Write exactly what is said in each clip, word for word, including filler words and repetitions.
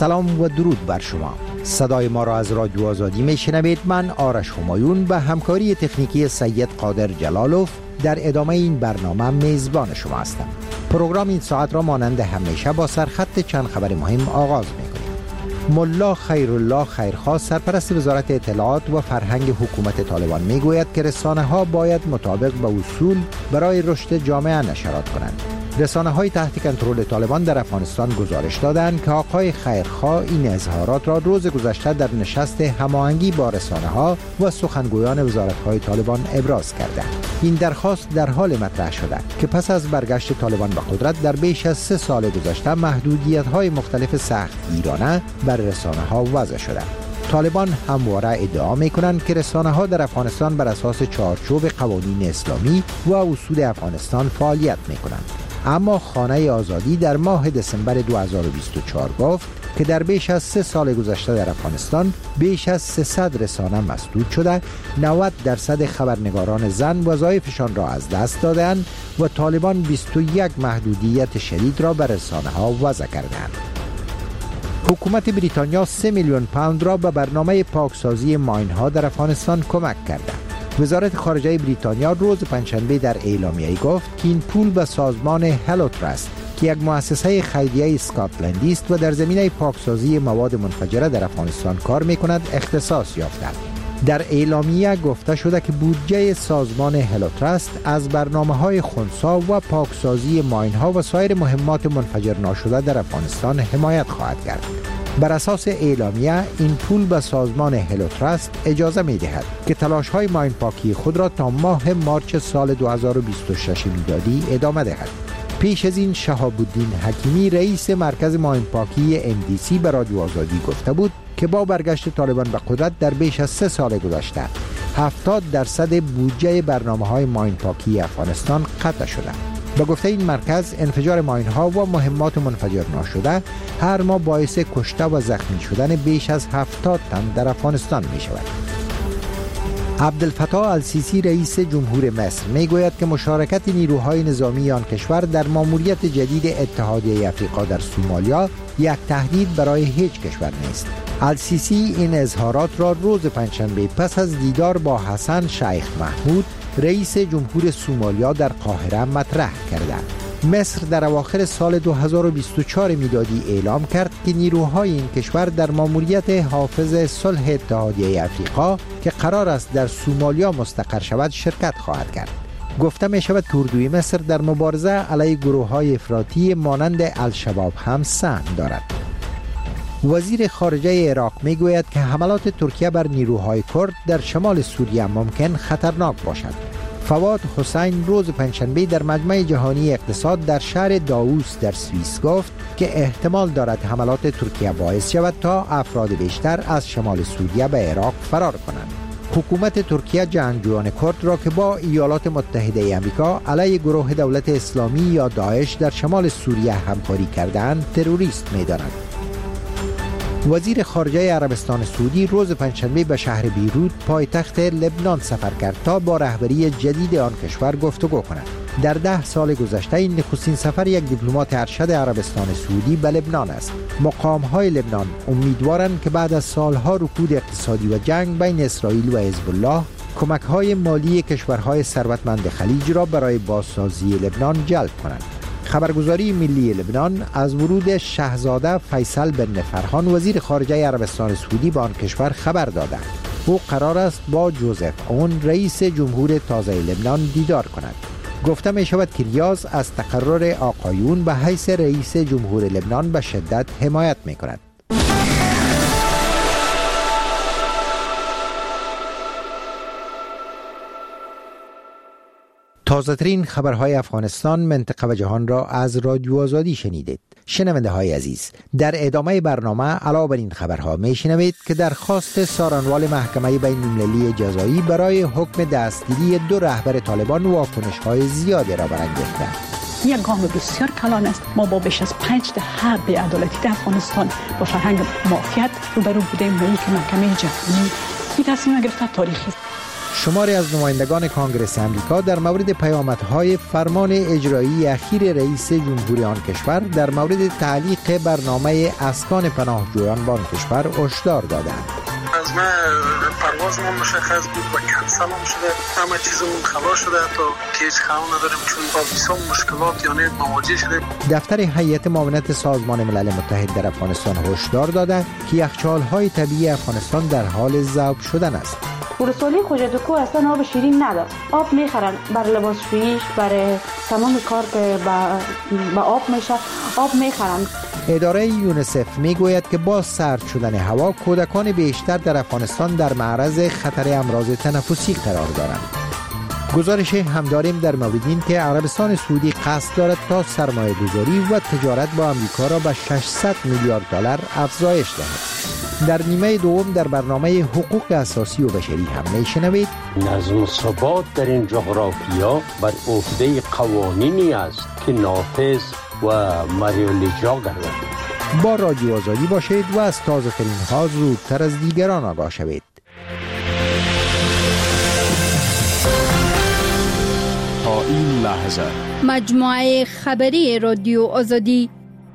سلام و درود بر شما. صدای ما را از رادیو آزادی میشنوید. من آرش همایون به همکاری تکنیکی سید قادر جلالوف در ادامه این برنامه میزبان شما هستم. پروگرام این ساعت را مانند همیشه با سرخط چند خبر مهم آغاز می‌کنیم. ملا خیرالله خیرخواه سرپرست وزارت اطلاعات و فرهنگ حکومت طالبان میگوید که رسانه‌ها باید مطابق با اصول برای رشد جامعه نشرات کنند. رسانه‌های تحت کنترل طالبان در افغانستان گزارش دادند که آقای خیرخواه این اظهارات را روز گذشته در نشست هماهنگی با رسانه‌ها و سخنگویان وزارت‌های طالبان ابراز کردند. این درخواست در حال مطرح شده که پس از برگشت طالبان به قدرت در بیش از سه سال گذشته محدودیت‌های مختلف سختگیرانه بر رسانه‌ها وضع شده. طالبان همواره ادعا می‌کنند که رسانه‌ها در افغانستان بر اساس چارچوب قوانین اسلامی و اصول افغانستان فعالیت می‌کنند. اما خانه آزادی در ماه دسامبر دو هزار و بیست و چهار گفت که در بیش از سه سال گذشته در افغانستان بیش از سیصد رسانه مسدود شده، نود درصد خبرنگاران زن وظایفشان را از دست دادند و طالبان بیست و یک محدودیت شدید را بر رسانه‌ها وضع کردند. حکومت بریتانیا سه میلیون پوند را به برنامه پاکسازی ماین‌ها در افغانستان کمک کرده. وزارت خارجه بریتانیا روز پنجشنبه در اعلامیه گفت که این پول به سازمان هلو تراست که یک مؤسسه خیریه اسکاتلندی است و در زمینه پاکسازی مواد منفجره در افغانستان کار می‌کند اختصاص یافته. در اعلامیه گفته شده که بودجه سازمان هلو تراست از برنامه‌های خنثی و پاکسازی ماین‌ها و سایر مهمات منفجر ناشده در افغانستان حمایت خواهد کرد. بر اساس اعلامیه این پول به سازمان هلو تراست اجازه می دهد که تلاش های ماین پاکی خود را تا ماه مارچ سال دو هزار و بیست و شش میلادی ادامه دهد. پیش از این شهاب الدین حکیمی رئیس مرکز ماین پاکی ام دی سی به رادیو آزادی گفته بود که با برگشت طالبان به قدرت در بیش از سه سال گذشته هفتاد درصد بودجه برنامه‌های ماین پاکی افغانستان قطع شده. با گفته این مرکز انفجار ماین‌ها و مهمات منفجر ناشده هر ماه باعث کشته و زخمی شدن بیش از هفتاد تن در افغانستان می شود. عبدالفتاح السیسی رئیس جمهور مصر می گوید که مشارکت نیروهای نظامی آن کشور در ماموریت جدید اتحادیه افریقا در سومالیا یک تهدید برای هیچ کشور نیست. السیسی این اظهارات را روز پنجشنبه پس از دیدار با حسن شیخ محمود رئیس جمهور سومالیا در قاهره مطرح کرده. مصر در اواخر سال دو هزار و بیست و چهار میلادی اعلام کرد که نیروهای این کشور در ماموریت حافظ صلح اتحادیه افریقا که قرار است در سومالیا مستقر شود شرکت خواهد کرد. گفته می شود که اردوی مصر در مبارزه علیه گروه‌های افراطی مانند الشباب هم سهم دارد. وزیر خارجه عراق می گوید که حملات ترکیه بر نیروهای کرد در شمال سوریه ممکن خطرناک باشد. فواد حسین روز پنجشنبه در مجمع جهانی اقتصاد در شهر داووس در سوئیس گفت که احتمال دارد حملات ترکیه باعث شود تا افراد بیشتر از شمال سوریه به عراق فرار کنند. حکومت ترکیه جنگجویان کرد را که با ایالات متحده آمریکا علیه گروه دولت اسلامی یا داعش در شمال سوریه همکاری کردند تروریست می‌داند. وزیر خارجه عربستان سعودی روز پنجشنبه به شهر بیروت پایتخت لبنان سفر کرد تا با رهبری جدید آن کشور گفتگو کند. در ده سال گذشته این نخستین سفر یک دیپلمات ارشد عربستان سعودی به لبنان است. مقام‌های لبنان امیدوارند که بعد از سالها رکود اقتصادی و جنگ بین اسرائیل و حزب الله کمک‌های مالی کشورهای ثروتمند خلیج را برای بازسازی لبنان جلب کنند. خبرگزاری ملی لبنان از ورود شاهزاده فیصل بن فرحان وزیر خارجه عربستان سعودی به آن کشور خبر داده. او قرار است با جوزف اون رئیس جمهور تازه لبنان دیدار کند. گفته می شود که ریاض از تقرر آقایون به حیث رئیس جمهور لبنان به شدت حمایت می کند. تازه‌ترین خبرهای افغانستان، منطقه و جهان را از رادیو آزادی شنیدید. شنونده های عزیز، در ادامه برنامه علاوه بر این خبرها می شنوید که درخواست سارنوال محکمه بین المللی جزایی برای حکم دستگیری دو رهبر طالبان واکنش های زیادی را برانگیخته. یک گام بسیار کلان است. ما با بیش از پنج دهه بی‌عدالتی در افغانستان با فرهنگ مافیات روبرو بودیم و این که محکمه جهانی این تصمیم گرفته تاریخی. شماری از نمایندگان کانگرس امریکا در مورد پیامدهای فرمان اجرایی اخیر رئیس جمهوری آن کشور در مورد تعلیق برنامه اسکان پناهجویان به آن کشور هشدار دادند. از ما پروازمون مشخص بود و کنسل هم شده، همه چیزمون خلاص شده تا که هیچ خبر نداریم چون با ویزا مشکلات یعنی مواجه شدیم. دفتر هیئت معاونت سازمان ملل متحد در افغانستان هشدار داده که یخچال‌های طبیعی افغانستان در حال ذوب شدن است. ولسوالی خوجدکو اصلا آب شیرین نداره. آب میخرن برای لباسشوییش، برای تمام کار که با, با آب میشه آب میخرن. اداره یونیسف میگوید که با سرد شدن هوا کودکان بیشتر در افغانستان در معرض خطر امراض تنفسی قرار دارند. گزارش هم داریم در مورد این که عربستان سعودی قصد دارد تا سرمایه گذاری و تجارت با امریکا را به ششصد میلیارد دلار افزایش دهد. در نیمه دوم در برنامه حقوق اساسی و بشری هم میشنوید نظم و ثبات در این جغرافیا بر عهده قوانینی است که نافذ و مریالیجا گردد. با رادیو آزادی باشید و از تازه ترین ها زودتر از دیگران آگاه شوید. تا این لحظه مجموعه خبری رادیو آزادی.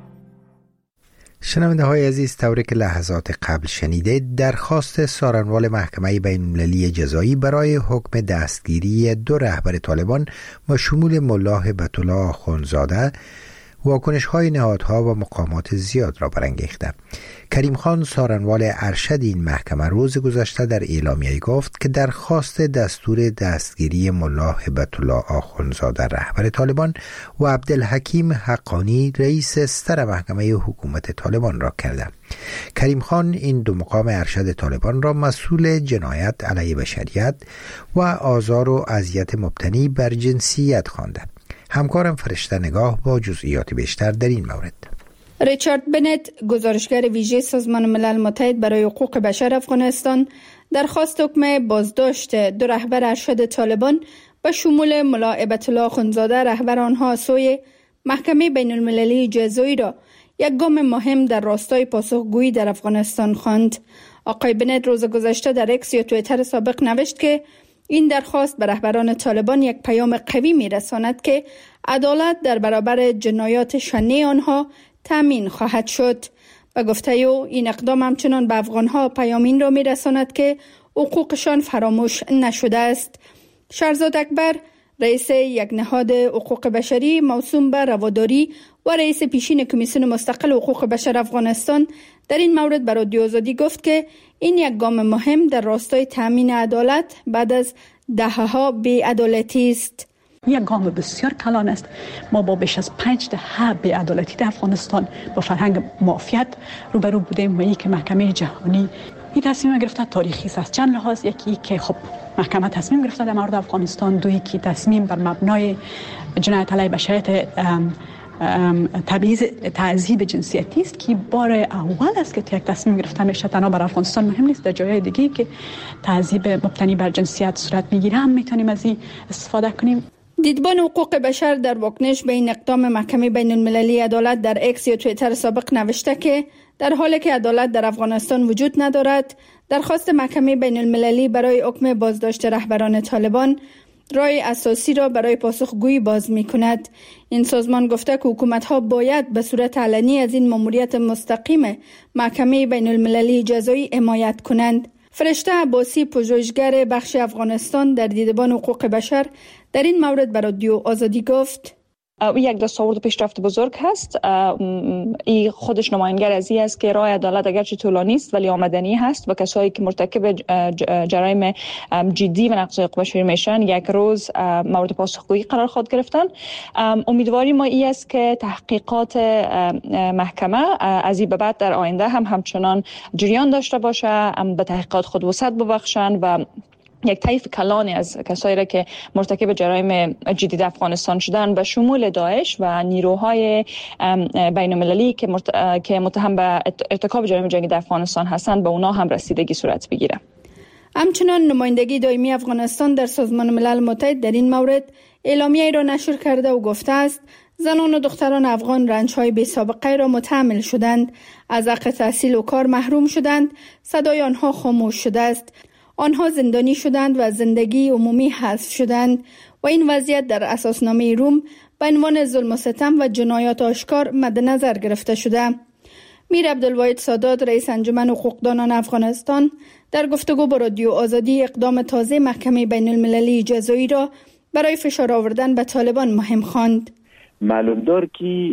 شنونده های عزیز، طوری که لحظات قبل شنیده، درخواست سارنوال محکمه بین المللی جزایی برای حکم دستگیری دو رهبر طالبان و شمول ملا هبت الله آخوندزاده واکنش های نهادها و مقامات زیاد را برانگیخته. کریم خان سارنوال ارشد این محکمه روز گذشته در اعلامیه گفت که درخواست دستور دستگیری ملا هبت الله آخوندزاده رهبر طالبان و عبدالحکیم حقانی رئیس استر محکمه حکومت طالبان را کرده. کریم خان این دو مقام ارشد طالبان را مسئول جنایت علیه بشریت و آزار و اذیت مبتنی بر جنسیت خوانده. همکارم فرشته نگاه با جزئیات بیشتر در این مورد. ریچارد بنت، گزارشگر ویژه سازمان ملل متحد برای حقوق بشر افغانستان، درخواست حکم بازداشت دو رهبر ارشد طالبان به شمول ملا هبت الله آخوندزاده رهبر آنها سوی محکمه بین المللی جزایی را یک گام مهم در راستای پاسخگویی در افغانستان خواند. آقای بنت روز گذشته در اکس یا توییتر سابق نوشت که این درخواست به رهبران طالبان یک پیام قوی می‌رساند که عدالت در برابر جنایات شنیع آنها تامین خواهد شد. و گفته او این اقدام همچنان به افغانها پیام این را می‌رساند که حقوقشان فراموش نشده است. شهرزاد اکبر، رئیس یک نهاد حقوق بشری موسوم به رواداری و رئیس پیشین کمیسیون مستقل حقوق بشر افغانستان، در این مورد به رادیو آزادی گفت که این یک گام مهم در راستای تامین عدالت بعد از دهه‌ها بی‌عدالتی است. یک گام بسیار کلان است. ما با بیش از پنج دهه بی‌عدالتی در افغانستان با فرهنگ مافیات روبرو بودیم و یک محکمه جهانی این تصمیم گرفته تاریخی است از چند لحاظ. یکی که خب محکمه تصمیم گرفته در مورد افغانستان، دویی که تصمیم بر مبنای جنایت علیه بشریت تبعیض تعذیب جنسیتی است که بار اول است که یک تصمیم گرفته میشه. تنها بر افغانستان مهم نیست، در جای دیگه که تعذیب مبتنی بر جنسیت صورت میگیره هم میتونیم از این استفاده کنیم. دیدبان حقوق بشر در واکنش به این اقدام محکمه بین المللی عدالت در اکس یا توییتر سابق نوشته که در حالی که عدالت در افغانستان وجود ندارد، درخواست محکمه بین المللی برای حکم بازداشت رهبران طالبان راه اساسی را برای پاسخگویی باز می کند. این سازمان گفته که حکومت‌ها باید به صورت علنی از این ماموریت مستقیم محکمه بین المللی جزایی حمایت کنند. فرشته عباسی، پژوهشگر بخش افغانستان در دیدبان حقوق بشر، در این مورد به رادیو آزادی گفت: یک دستاورد پیشرفت بزرگ هست. این خودش نماینگر از این است که راه عدالت اگرچه طولانی است ولی آمدنی هست و کسایی که مرتکب جرایم جدی و نقض حقوق بشری میشن یک روز مورد پاسخگویی قرار خواهد گرفتن. امیدواری ما این است که تحقیقات محکمه از این به بعد در آینده هم همچنان جریان داشته باشه، به تحقیقات خود وسعت ببخشن و یک طیف کلانی از کسایی را که مرتکب جرایم جدی در افغانستان شدن به شمول داعش و نیروهای بین المللی که مرت... که متهم به ارتکاب جرایم جنگی در افغانستان هستند به اونا هم رسیدگی صورت بگیره. همچنان نمایندگی دائمی افغانستان در سازمان ملل متحد در این مورد اعلامیه‌ای را نشر کرده و گفته است زنان و دختران افغان رنج‌های بی‌سابقه را متحمل شدند، از حق تحصیل و کار محروم شدند، صدای آنها خاموش شده است. آنها زندانی شدند و زندگی عمومی حذف شدند و این وضعیت در اساسنامه روم به عنوان ظلم و ستم و جنایات آشکار مد نظر گرفته شده. میر عبدالواحد سادات رئیس انجمن حقوقدانان افغانستان در گفتگو با رادیو آزادی اقدام تازه محکمه بین المللی جزایی را برای فشار آوردن به طالبان مهم خواند. معلوم دار که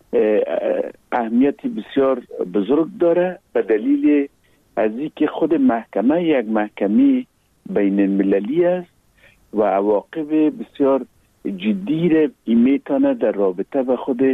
اهمیت بسیار بزرگ داره به دلیل از اینکه خود محکمه یک محکمه بین المللی است و عواقب بسیار جدی را میتونه در رابطه به خود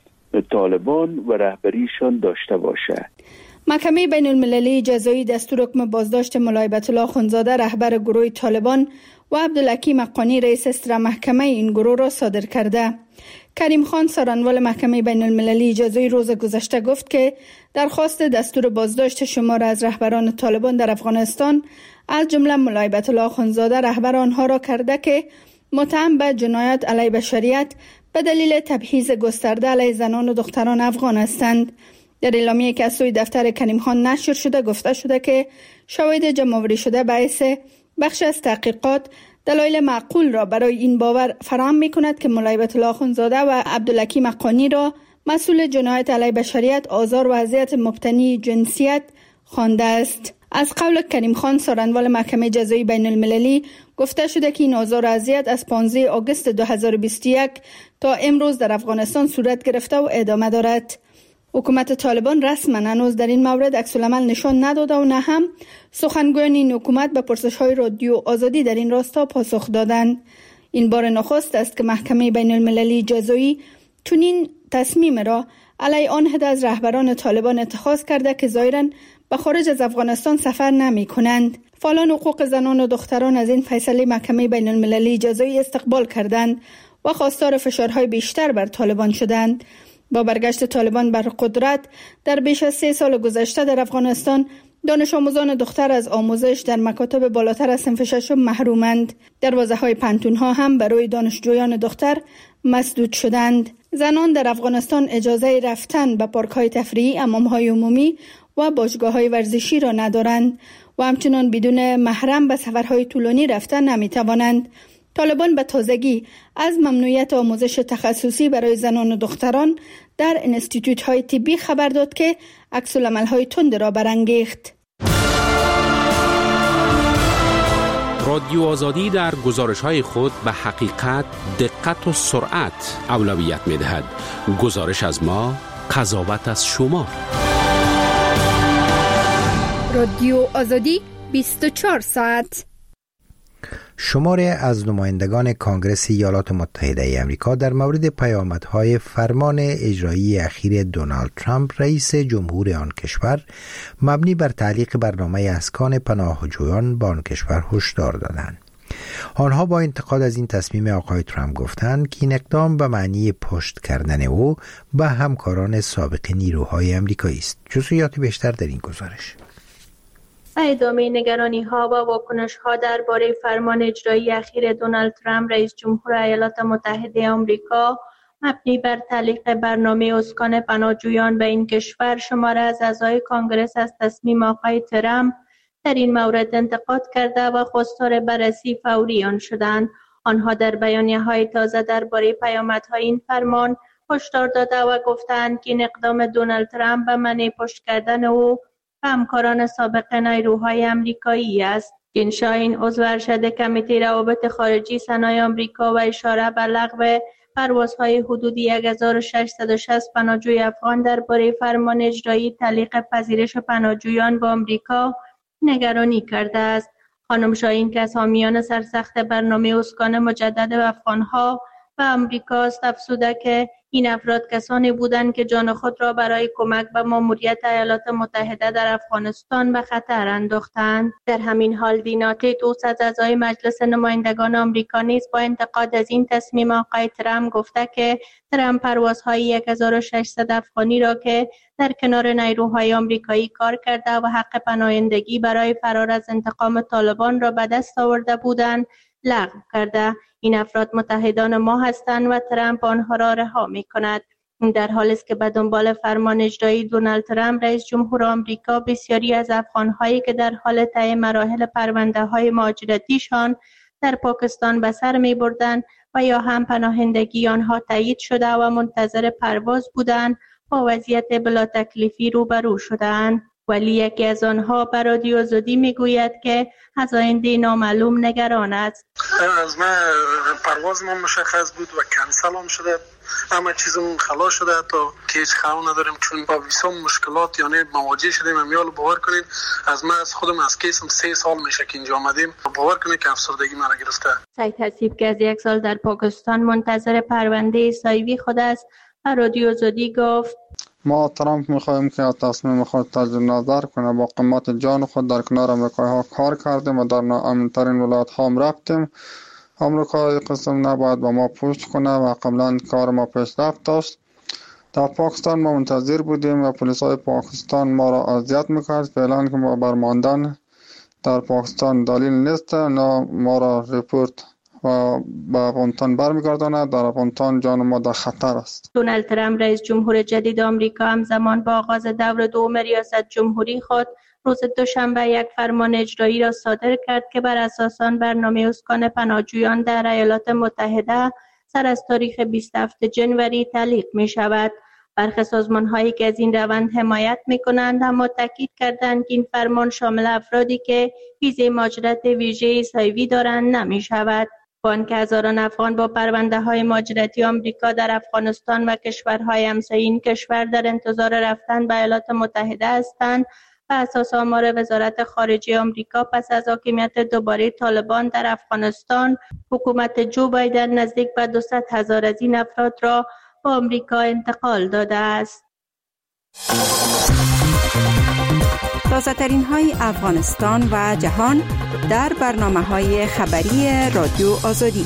طالبان و رهبریشان داشته باشه. محکمه بین المللی جزایی دستور حکم بازداشت مولای بیت اخوندزاده رهبر گروه طالبان و عبدالحکیم حقانی رئیس استر محکمه این گروه را صادر کرده. کریم خان سرانوال محکمه بین المللی جزایی روز گذشته گفت که درخواست دستور بازداشت شمار از رهبران طالبان در افغانستان از جمله مولای بیت اخوندزاده رهبر آنها را کرده که متهم به جنایات علیه بشریت به دلیل تبعیض گسترده علیه زنان و دختران افغان هستند. در اعلامیه که از سوی دفتر کریم خان نشر شده گفته شده که شواهد جمع‌آوری شده باعث بخش از تحقیقات دلایل معقول را برای این باور فراهم می‌کند که مولای بیت اخوندزاده و عبدالحکیم حقانی را مسئول جنایت علیه بشریت، آزار و اذیت مبتنی جنسیت خوانده است. از قول کریم خان سرانوال محکمه جزایی بین المللی گفته شده که این آزار و اذیت از پانزده آگوست دو هزار و بیست و یک تا امروز در افغانستان صورت گرفته و ادامه دارد. حکومت طالبان رسما هنوز در این مورد عکس‌العمل نشان نداده و نه هم سخنگویان این حکومت به پرسش‌های رادیو آزادی در این راستا پاسخ دادند. این بار نخست است که محکمه بین المللی جزایی چنین تصمیم را علیه آن عده از رهبران طالبان اتخاذ کرده که ظاهراً به خارج از افغانستان سفر نمی کنند. فعالان حقوق زنان و دختران از این فیصله محکمه بین المللی جزایی استقبال کردند و خواستار فشارهای بیشتر بر طالبان شدند. با برگشت طالبان بر قدرت در بیش از سه سال گذشته در افغانستان دانش آموزان دختر از آموزش در مکاتب بالاتر از صنف ششم محرومند. دروازه‌های پانتون‌ها هم برای دانشجویان دختر مسدود شدند. زنان در افغانستان اجازه رفتن به پارک‌های تفریحی، حمام‌های عمومی و باشگاه‌های ورزشی را ندارند و همچنان بدون محرم به سفرهای طولانی رفتن نمی‌توانند. طالبان به تازگی از ممنوعیت آموزش تخصصی برای زنان و دختران در انستیتوت‌های طبی خبر داد که عکس‌العمل‌های تند را برانگیخت. رادیو آزادی در گزارش‌های خود به حقیقت، دقت و سرعت اولویت می‌دهد. گزارش از ما، قضاوت از شما. رادیو آزادی بیست و چهار ساعت. شماری از نمایندگان کانگرس ایالات متحده ای آمریکا در مورد پیامدهای فرمان اجرایی اخیر دونالد ترامپ رئیس جمهور آن کشور مبنی بر تعلیق برنامه اسکان پناهجویان با آن کشور هشدار دادند. آنها با انتقاد از این تصمیم آقای ترامپ گفتند که این اقدام به معنی پشت کردن او به همکاران سابق نیروهای آمریکایی است. جزئیات بیشتر در این گزارش. ادامه نگرانی ها و واکنش ها درباره فرمان اجرایی اخیر دونالد ترامپ رئیس جمهور ایالات متحده آمریکا مبنی بر تعلیق برنامه اسکان پناهجویان به این کشور، شماره از اعضای کانگرس از تصمیم آقای ترامپ در این مورد انتقاد کرده و خواستار بررسی فوری آن شدند. آنها در بیانیه های تازه درباره پیامدهای این فرمان هشدار داده و گفتند که این اقدام دونالد ترامپ به معنی پشت کردن او و همکاران سابق نیروهای آمریکایی است. جین شاین عضو ارشد کمیته روابط خارجی سنای آمریکا و اشاره به لغو پروازهای حدود یک هزار و ششصد و شصت پناهجوی افغان درباره فرمان اجرایی تعلیق پذیرش پناهجویان به آمریکا نگرانی کرده است. خانم شاین که از حامیان سرسخت برنامه اسکان مجدد افغانها و آمریکا است، افزوده که این افراد کسانی بودند که جان خود را برای کمک به ماموریت ایالات متحده در افغانستان به خطر انداختند. در همین حال دینا تیتوس از اعضای مجلس نمایندگان آمریکا نیز با انتقاد از این تصمیم آقای ترامپ گفته که ترامپ پروازهای یک هزار و ششصد افغانی را که در کنار نیروهای آمریکایی کار کرده و حق پناهندگی برای فرار از انتقام طالبان را به دست آورده بودند لغو کرده. این افراد متحدان ما هستند و ترامپ آنها را رها می کند. در حالی است که به دنبال فرمان اجرایی دونالد ترامپ رئیس جمهور آمریکا، بسیاری از افغان‌هایی که در حال طی مراحل پرونده‌های مهاجرتیشان در پاکستان به سر می‌بردند و یا هم پناهندگی آنها تایید شده و منتظر پرواز بودند، با وضعیت بلا تکلیفی روبرو شدند. ولی یکی از آنها به رادیو آزادی میگوید که از آینده نامعلوم نگران است. از من پرواز ما مشخص بود و کنسل هم شده، همه چیزمون خلاص شده تا که هیچ خبر نداریم، چون با ویزا مشکلات یعنی مواجه شدیم. امیال باور کنین از من از خودم از کیسم سه سال میشه که اینجا آمدیم، باور کنین که افسردگی مرا گرفته. سعید حسیب که از یک سال در پاکستان منتظر پرونده سایوی خود است، به رادیو آزادی گفت ما ترامپ میخواهیم که تصمیم خود تجدید نظر کنه. با قیمت جان خود در کنار امریکایی ها کار کردیم و در ناامن‌ترین ولایت ها هم رفتیم. امریکا قسم نباید با ما پشت کنه و قبلا کار ما پیشرفت داشت. در پاکستان ما منتظر بودیم و پلیس های پاکستان ما را اذیت میکرد. فعلا که ما برماندن در پاکستان دلیل نیست، نه ما را ریپورت و به افغانستان برمیگرداند. در افغانستان جان ما در خطر است. دونالد ترامپ رئیس جمهور جدید آمریکا همزمان با آغاز دور دوم ریاست جمهوری خود روز دوشنبه یک فرمان اجرایی را صادر کرد که بر اساس آن برنامه اسکان پناهجویان در ایالات متحده سر از تاریخ بیست و هفتم ژانویه تعلیق می شود. برخی سازمان‌هایی که از این روند حمایت می‌کنند اما تاکید کردند که این فرمان شامل افرادی که ویزای مهاجرت ویژه سایوی دارند نمی‌شود. بانک هزاران افغان با پرونده‌های مهاجرتی آمریکا در افغانستان و کشورهای همسایه این کشور در انتظار رفتن به ایالات متحده هستند. و اساس آمار وزارت خارجه آمریکا پس از حاکمیت دوباره طالبان در افغانستان، حکومت جو بایدن نزدیک به دویست هزار از این افراد را به آمریکا انتقال داده است. تازه ترین های افغانستان و جهان در برنامه های خبری رادیو آزادی.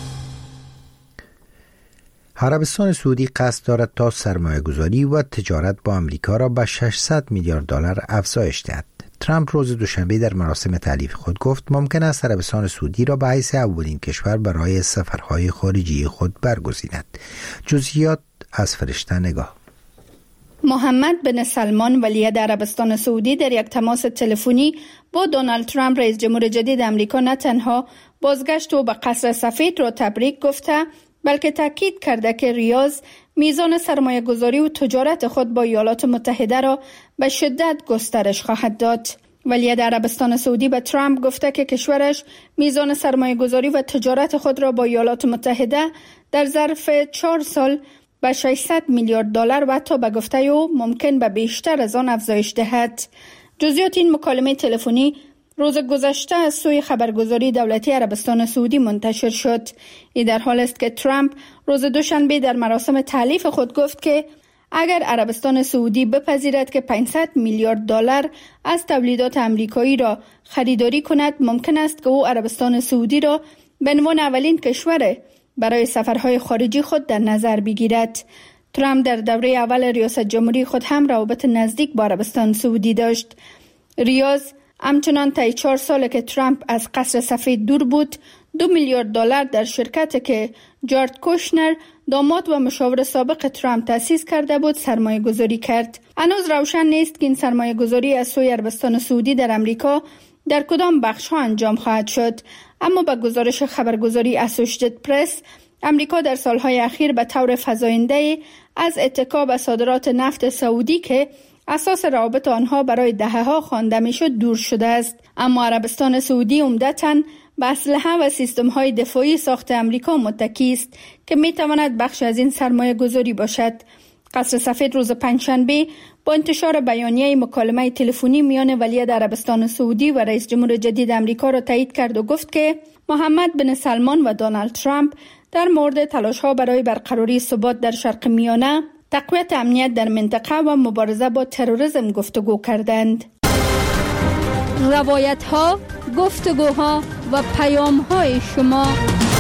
عربستان سعودی قصد دارد تا سرمایه گذاری و تجارت با امریکا را به ششصد میلیارد دلار افزایش دهد. ترامپ روز دوشنبه در مراسم تألیف خود گفت ممکن است عربستان سعودی را به حیث اولین کشور برای سفرهای خارجی خود برگزیند. جزئیات از فرشته نگاه. محمد بن سلمان ولیعهد عربستان سعودی در یک تماس تلفنی با دونالد ترامپ رئیس جمهور جدید آمریکا نه تنها بازگشت او به قصر سفید را تبریک گفته، بلکه تاکید کرده که ریاض میزان سرمایه گذاری و تجارت خود با ایالات متحده را به شدت گسترش خواهد داد. ولیعهد عربستان سعودی به ترامپ گفته که کشورش میزان سرمایه گذاری و تجارت خود را با ایالات متحده در ظرف چهار سال به ششصد میلیارد دلار و حتی به گفته او ممکن به بیشتر از آن افزایش دهد. جزئیات این مکالمه تلفنی روز گذشته از سوی خبرگزاری دولتی عربستان سعودی منتشر شد. این در حال است که ترامپ روز دوشنبه در مراسم تألیف خود گفت که اگر عربستان سعودی بپذیرد که پانصد میلیارد دلار از تولیدات آمریکایی را خریداری کند، ممکن است که او عربستان سعودی را به عنوان اولین کشور برای سفرهای خارجی خود در نظر بگیرد. ترامپ در دوره اول ریاست جمهوری خود هم روابط نزدیک با عربستان سعودی داشت. ریاض همچنان طی چهار سال که ترامپ از قصر سفید دور بود، دو میلیارد دلار در شرکتی که جارد کوشنر داماد و مشاور سابق ترامپ تأسیس کرده بود سرمایه گذاری کرد. هنوز روشن نیست که این سرمایه گذاری از سوی عربستان سعودی در امریکا در کدام بخش ها انجام خواهد شد، اما با گزارش خبرگزاری اسوشییتد پرس، امریکا در سالهای اخیر به طور فزاینده از اتکا به صادرات نفت سعودی که اساس روابط آنها برای دهه‌ها خوانده میشد دور شده است. اما عربستان سعودی عمدتاً به اسلحه و سیستم‌های دفاعی ساخت امریکا متکی است که می‌تواند بخش از این سرمایه گذاری باشد. قصر سفید روز پنجشنبه با انتشار بیانیه مکالمه تلفنی میان ولیعهد عربستان سعودی و رئیس جمهور جدید امریکا را تایید کرد و گفت که محمد بن سلمان و دونالد ترامپ در مورد تلاش‌ها برای برقراری ثبات در شرق میانه، تقویت امنیت در منطقه و مبارزه با تروریسم گفتگو کردند. روایت‌ها، گفتگوها و پیام‌های شما.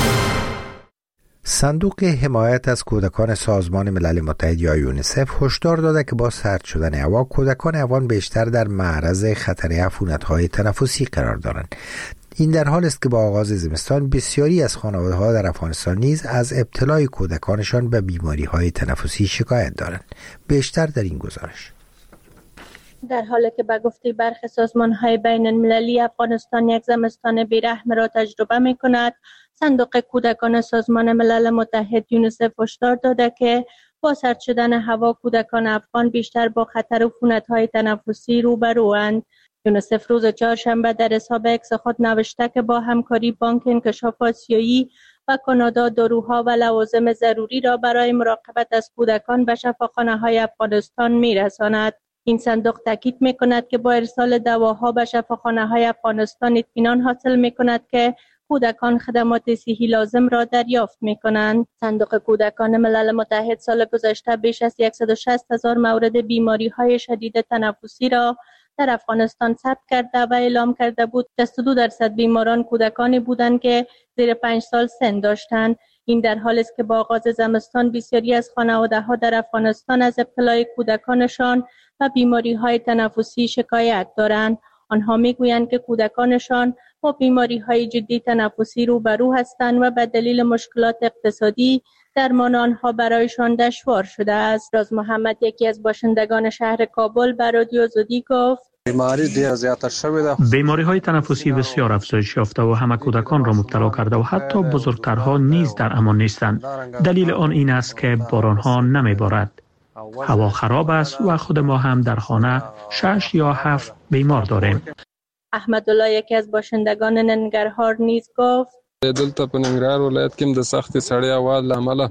صندوق حمایت از کودکان سازمان ملل متحد یا یونیسف هشدار داده که با سرد شدن هوا کودکان افغان بیشتر در معرض خطر عفونت‌های تنفسی قرار دارند. این در حال است که با آغاز زمستان بسیاری از خانواده‌ها در افغانستان نیز از ابتلای کودکانشان به بیماری‌های تنفسی شکایت دارند. بیشتر در این گزارش. در حالی که به گفته برخی سازمان‌های بین المللی افغانستان یک زمستان بی‌رحم را تجربه می‌کند، صندوق کودکان سازمان ملل متحد یونیسف هشدار داده که با سرد شدن هوا کودکان افغان بیشتر با خطر عفونت‌های تنفسی روبروند. یونیسف روز چهارشنبه در حساب اکس خود نوشته که با همکاری بانک انکشاف آسیایی و کانادا داروها و لوازم ضروری را برای مراقبت از کودکان به شفاخانه‌های افغانستان می‌رساند. این صندوق تاکید می‌کند که با ارسال دواها به شفاخانه‌های افغانستان اطمینان حاصل می‌کند که کودکان خدمات صحی لازم را دریافت می‌کنند. صندوق کودکان ملل متحد سال گذشته بیش از صد و شصت هزار مورد بیماری‌های شدید تنفسی را در افغانستان ثبت کرده و اعلام کرده بود شصت و دو درصد بیماران کودکانی بودند که زیر پنج سال سن داشتند. این در حالی است که با آغاز زمستان بسیاری از خانواده‌ها در افغانستان از ابتلای کودکانشان و بیماری‌های تنفسی شکایت دارند. آنها می‌گویند که کودکانشان با بیماری‌های جدی تنفسی روبرو هستند و به دلیل مشکلات اقتصادی درمان آنها برایشان دشوار شده است. راز محمد، یکی از باشندگان شهر کابل، به رادیو آزادی گفت: بیماری دیر زیادتر شده. بیماری‌های تنفسی بسیار افزایش یافته و همه کودکان را مبتلا کرده و حتی بزرگترها نیز در امان نیستند. دلیل آن این است که باران‌ها نمی‌بارد. هوا خراب است و خود ما هم در خانه شش یا هفت بیمار داریم. احمدالله، یکی از باشندگان ننگرهار، نیز گفت: دلته په ننګرهار ولایت کې د سختې سړې هوا له امله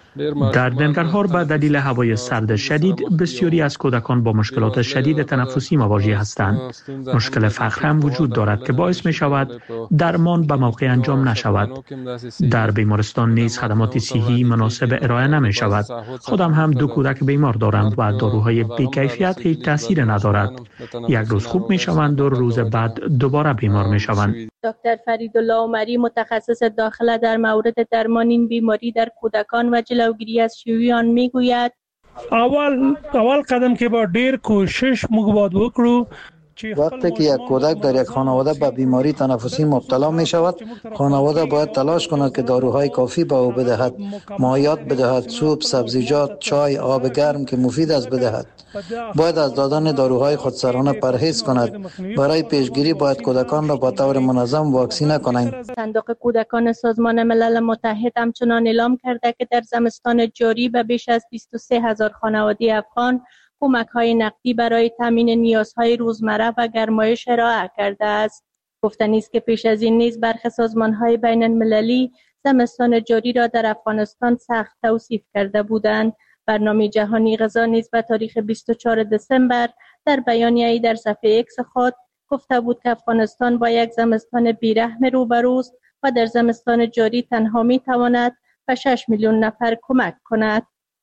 در ننگرهار به دلیل هوای سرد شدید بسیاری از کودکان با مشکلات شدید تنفسی مواجه هستند. مشکل فقر هم وجود دارد که باعث می شود درمان به موقع انجام نشود. در بیمارستان نیز خدمات صحی مناسب ارائه نمی شود. خودم هم دو کودک بیمار دارم و داروهای بی‌کیفیت هیچ تاثیر ندارد. یک روز خوب می شوند و روز بعد دوباره بیمار می شوند. دکتر فریدالله عمری، متخصص داخله در مورد درمان این بیماری در کودکان و جلوگیری از شیوع آن، میگوید: اول اول قدم که با ډیر کوشش موږ باید وکړو. وقتی که یک کودک در یک خانواده به بیماری تنفسی مبتلا می شود، خانواده باید تلاش کند که داروهای کافی به او بدهد، مایعات بدهد، سوپ، سبزیجات، چای، آب گرم که مفید است بدهد. باید از دادن داروهای خودسرانه پرهیز کند. برای پیشگیری باید کودکان را با طور منظم واکسینه کنند. صندوق کودکان سازمان ملل متحد همچنان اعلام کرده که در زمستان جاری به بیش از بیست و سه هزار خانواده افغان کمک‌های نقدی برای تامین نیازهای روزمره و گرمایش ارائه کرده است. گفتنی است که پیش از این نیز برخی سازمان‌های بین المللی زمستان جاری را در افغانستان سخت توصیف کرده بودند. برنامه جهانی غذا نیز به تاریخ بیست و چهارم دسامبر در بیانیه‌ای در صفحه اکس خود گفته بود که افغانستان با یک زمستان بی‌رحم روبروست و در زمستان جاری تنها می‌تواند به شش میلیون نفر کمک کند.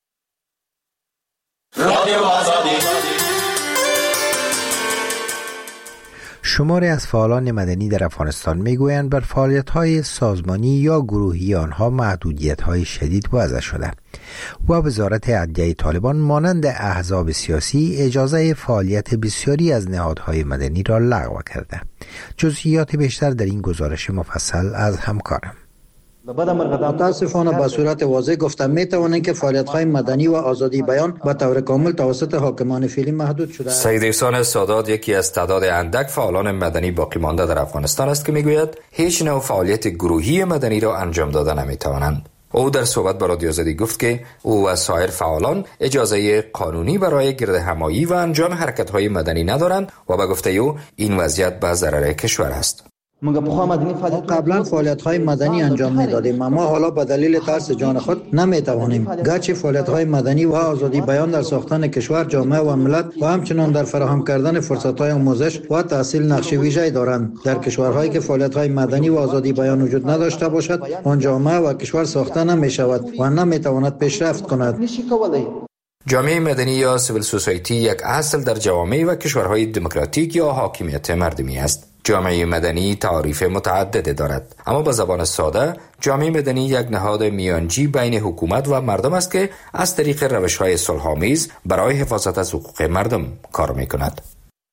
شماری از فعالان مدنی در افغانستان میگویند بر فعالیت‌های سازمانی یا گروهی آنها محدودیت‌های شدید وضع شده و وزارت عدلیه طالبان مانند احزاب سیاسی اجازه فعالیت بسیاری از نهادهای مدنی را لغو کرده. جزئیات بیشتر در این گزارش مفصل از همکارم. متاسفانه به صورت واضح گفتم می توانند که فعالیت‌های مدنی و آزادی بیان به طور کامل توسط حاکمان فعلی محدود شده است. سید احسان سادات یکی از تعداد اندک فعالان مدنی باقی مانده در افغانستان است که میگوید هیچ نوع فعالیت گروهی مدنی را انجام داده نمی توانند. او در صحبت با رادیو آزادی گفت که او و سایر فعالان اجازه قانونی برای گردهمایی و انجام حرکت‌های مدنی ندارند و به گفته او این وضعیت به ضرر کشور است. ما قبلا فعالیت‌های مدنی انجام می‌دادیم، اما حالا به دلیل ترس جان خود نمی‌توانیم. گرچه فعالیت‌های مدنی و آزادی بیان در ساختن کشور، جامعه و ملت و همچنین در فراهم کردن فرصت‌های آموزش و تحصیل نقش ویژه‌ای دارند. در کشورهایی که فعالیت‌های مدنی و آزادی بیان وجود نداشته باشد، آن جامعه و کشور ساخته نمی‌شود و نمی‌تواند پیشرفت کند. جامعه مدنی یا سیویل سوسایتی یک اصل در جوامع و کشورهای دموکراتیک یا حاکمیت مردمی است. جامعه مدنی تعاریف متعدد دارد، اما به زبان ساده جامعه مدنی یک نهاد میانجی بین حکومت و مردم است که از طریق روش‌های صلح‌آمیز برای حفاظت از حقوق مردم کار می‌کند.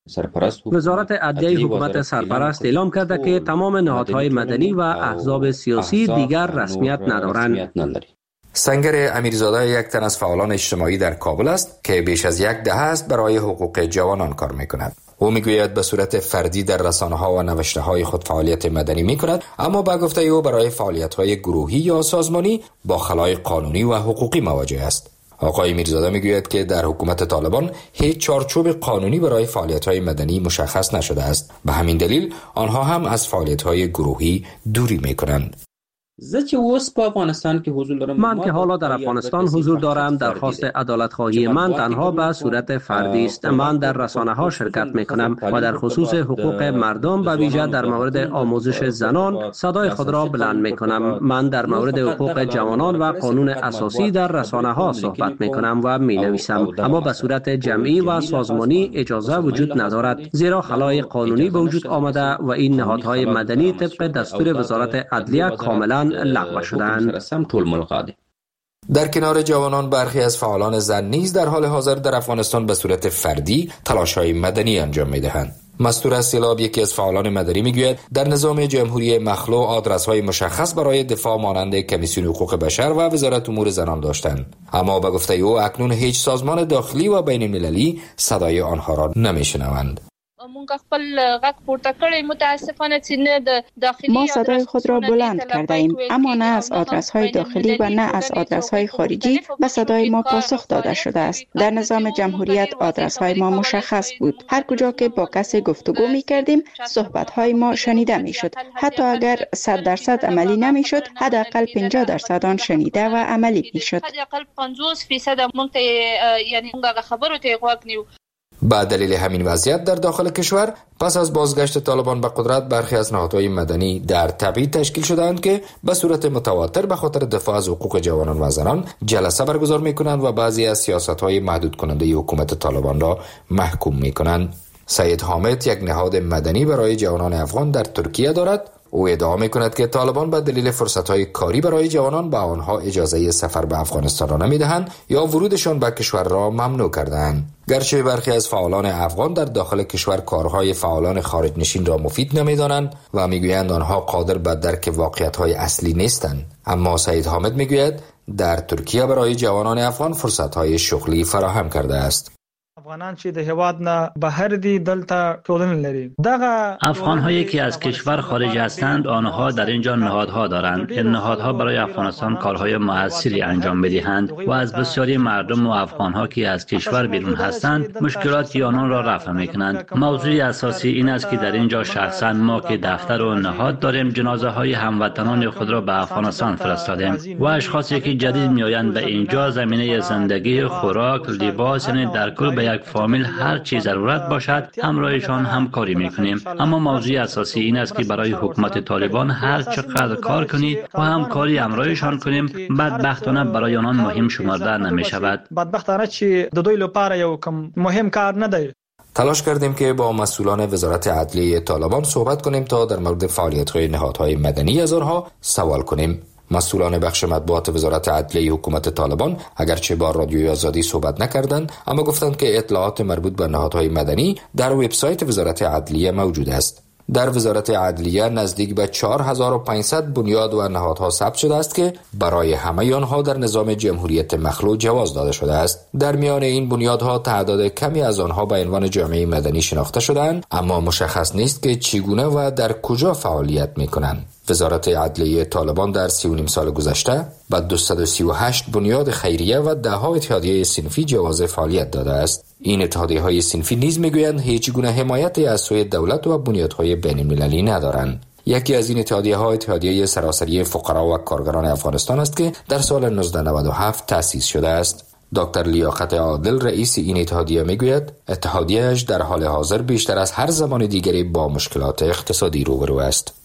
وزارت عدلیه حکومت سرپرست اعلام کرده که تمام نهادهای مدنی و احزاب سیاسی دیگر رسمیت ندارند. سنگر امیرزاده یک تن از فعالان اجتماعی در کابل است که بیش از یک دهه است برای حقوق جوانان کار میکند. او میگوید به صورت فردی در رسانه‌ها و نوشته‌های خود فعالیت مدنی میکند، اما به گفته او برای فعالیت‌های گروهی یا سازمانی با خلای قانونی و حقوقی مواجه است. آقای میرزاده میگوید که در حکومت طالبان هیچ چارچوب قانونی برای فعالیت‌های مدنی مشخص نشده است. به همین دلیل آنها هم از فعالیت‌های گروهی دوری میکنند. من که حالا در افغانستان حضور دارم، درخواست عدالت خواهی من تنها به صورت فردی است. من در رسانه ها شرکت می کنم و در خصوص حقوق مردم به ویژه در مورد آموزش زنان صدای خود را بلند می کنم. من در مورد حقوق جوانان و قانون اساسی در رسانه ها صحبت می کنم و می نویسم، اما به صورت جمعی و سازمانی اجازه وجود ندارد، زیرا خلای قانونی به وجود آمده و این نهادهای مدنی طبق دستور وزارت عدلیه کاملا لغو شدند. در کنار جوانان، برخی از فعالان زن نیز در حال حاضر در افغانستان به صورت فردی تلاش‌های مدنی انجام می‌دهند. مستور سیلاب، یکی از فعالان مدنی، میگوید در نظام جمهوری مخلوع آدرس‌های مشخص برای دفاع مانند کمیسیون حقوق بشر و وزارت امور زنان داشتند، اما به گفته او اکنون هیچ سازمان داخلی و بین المللی صدای آنها را نمی‌شنوند. ما صدای خود را بلند کرده ایم، اما نه از آدرس های داخلی و نه از آدرس های خارجی به صدای ما پاسخ داده شده است. در نظام جمهوریت آدرس های ما مشخص بود. هر کجا که با کسی گفتگو می کردیم صحبت های ما شنیده می شد. حتی اگر صد درصد عملی نمی شد، حداقل پنجاه درصد آن شنیده و عملی می شد. به دلیل همین وضعیت در داخل کشور، پس از بازگشت طالبان به قدرت، برخی از نهادهای مدنی در تبعید تشکیل شدند که به صورت متواتر به خاطر دفاع از حقوق جوانان و زنان جلسه برگزار می‌کنند و بعضی از سیاست‌های محدود کننده حکومت طالبان را محکوم می‌کنند. سید حامد یک نهاد مدنی برای جوانان افغان در ترکیه دارد. او ادعا می‌کند که طالبان به دلیل فرصت‌های کاری برای جوانان به آنها اجازه سفر به افغانستان را نمی‌دهند یا ورودشان به کشور را ممنوع کرده‌اند. گرچه برخی از فعالان افغان در داخل کشور کارهای فعالان خارج نشین را مفید نمی‌دانند و می‌گویند آنها قادر به درک واقعیت‌های اصلی نیستند، اما سید حامد می‌گوید در ترکیه برای جوانان افغان فرصت‌های شغلی فراهم کرده است. افغانان چې د هیواد نه بهر دي دلته ټولنه لري. دغه افغان هایی که از کشور خارج هستند، آنها در اینجا نهادها دارند. این نهادها برای افغانستان کارهای موثری انجام می‌دهند و از بسیاری مردم و افغان ها که از کشور بیرون هستند مشکلات آنان را رفع می‌کنند. موضوع اساسی این است که در اینجا شخصا ما که دفتر و نهاد داریم، جنازه های هموطنان خود را به افغانستان فرستادیم و اشخاصی که جدید میآیند به اینجا زمینه زندگی، خوراک، لباس، یعنی در کل به یک فامیل هر چی ضرورت باشد همراهشان همکاری میکنیم. اما موضوع اساسی این است که برای حکومت طالبان هر چقدر کار کنید و همکاری همراهشان کنیم، بدبختانه برای آنان مهم شمرده نمی شود. بدبختانه چې د دوی لپاره یو کم مهم کار نه دی. تلاش کردیم که با مسئولان وزارت عدلیه طالبان صحبت کنیم تا در مورد فعالیت‌های نهادهای مدنی از آنها سوال کنیم. مسئولان بخش مطبوعات وزارت عدلیه حکومت طالبان اگرچه با رادیوی آزادی صحبت نکردند، اما گفتند که اطلاعات مربوط به نهادهای مدنی در وبسایت وزارت عدلیه موجود است. در وزارت عدلیه نزدیک به چهار هزار و پانصد بنیاد و نهادها ثبت شده است که برای همه آنها در نظام جمهوریت مخلوع جواز داده شده است. در میان این بنیادها تعداد کمی از آنها به عنوان جامعه مدنی شناخته شده‌اند، اما مشخص نیست که چگونه و در کجا فعالیت می‌کنند. وزارت عدلیه طالبان در سی و نیم سال گذشته به دویست و سی و هشت بنیاد خیریه و ده ها اتحادیه صنفی جواز فعالیت داده است. این اتحادیه‌های صنفی نیز میگویند هیچ گونه حمایتی از سوی دولت و بنیادهای بین‌المللی ندارند. یکی از این اتحادیه‌ها اتحادیه سراسری فقرا و کارگران افغانستان است که در سال نوزده نود و هفت تأسیس شده است. دکتر لیاقت عادل رئیس این اتحادیه میگوید اتحادیه‌اش در حال حاضر بیشتر از هر زمان دیگری با مشکلات اقتصادی روبرو است.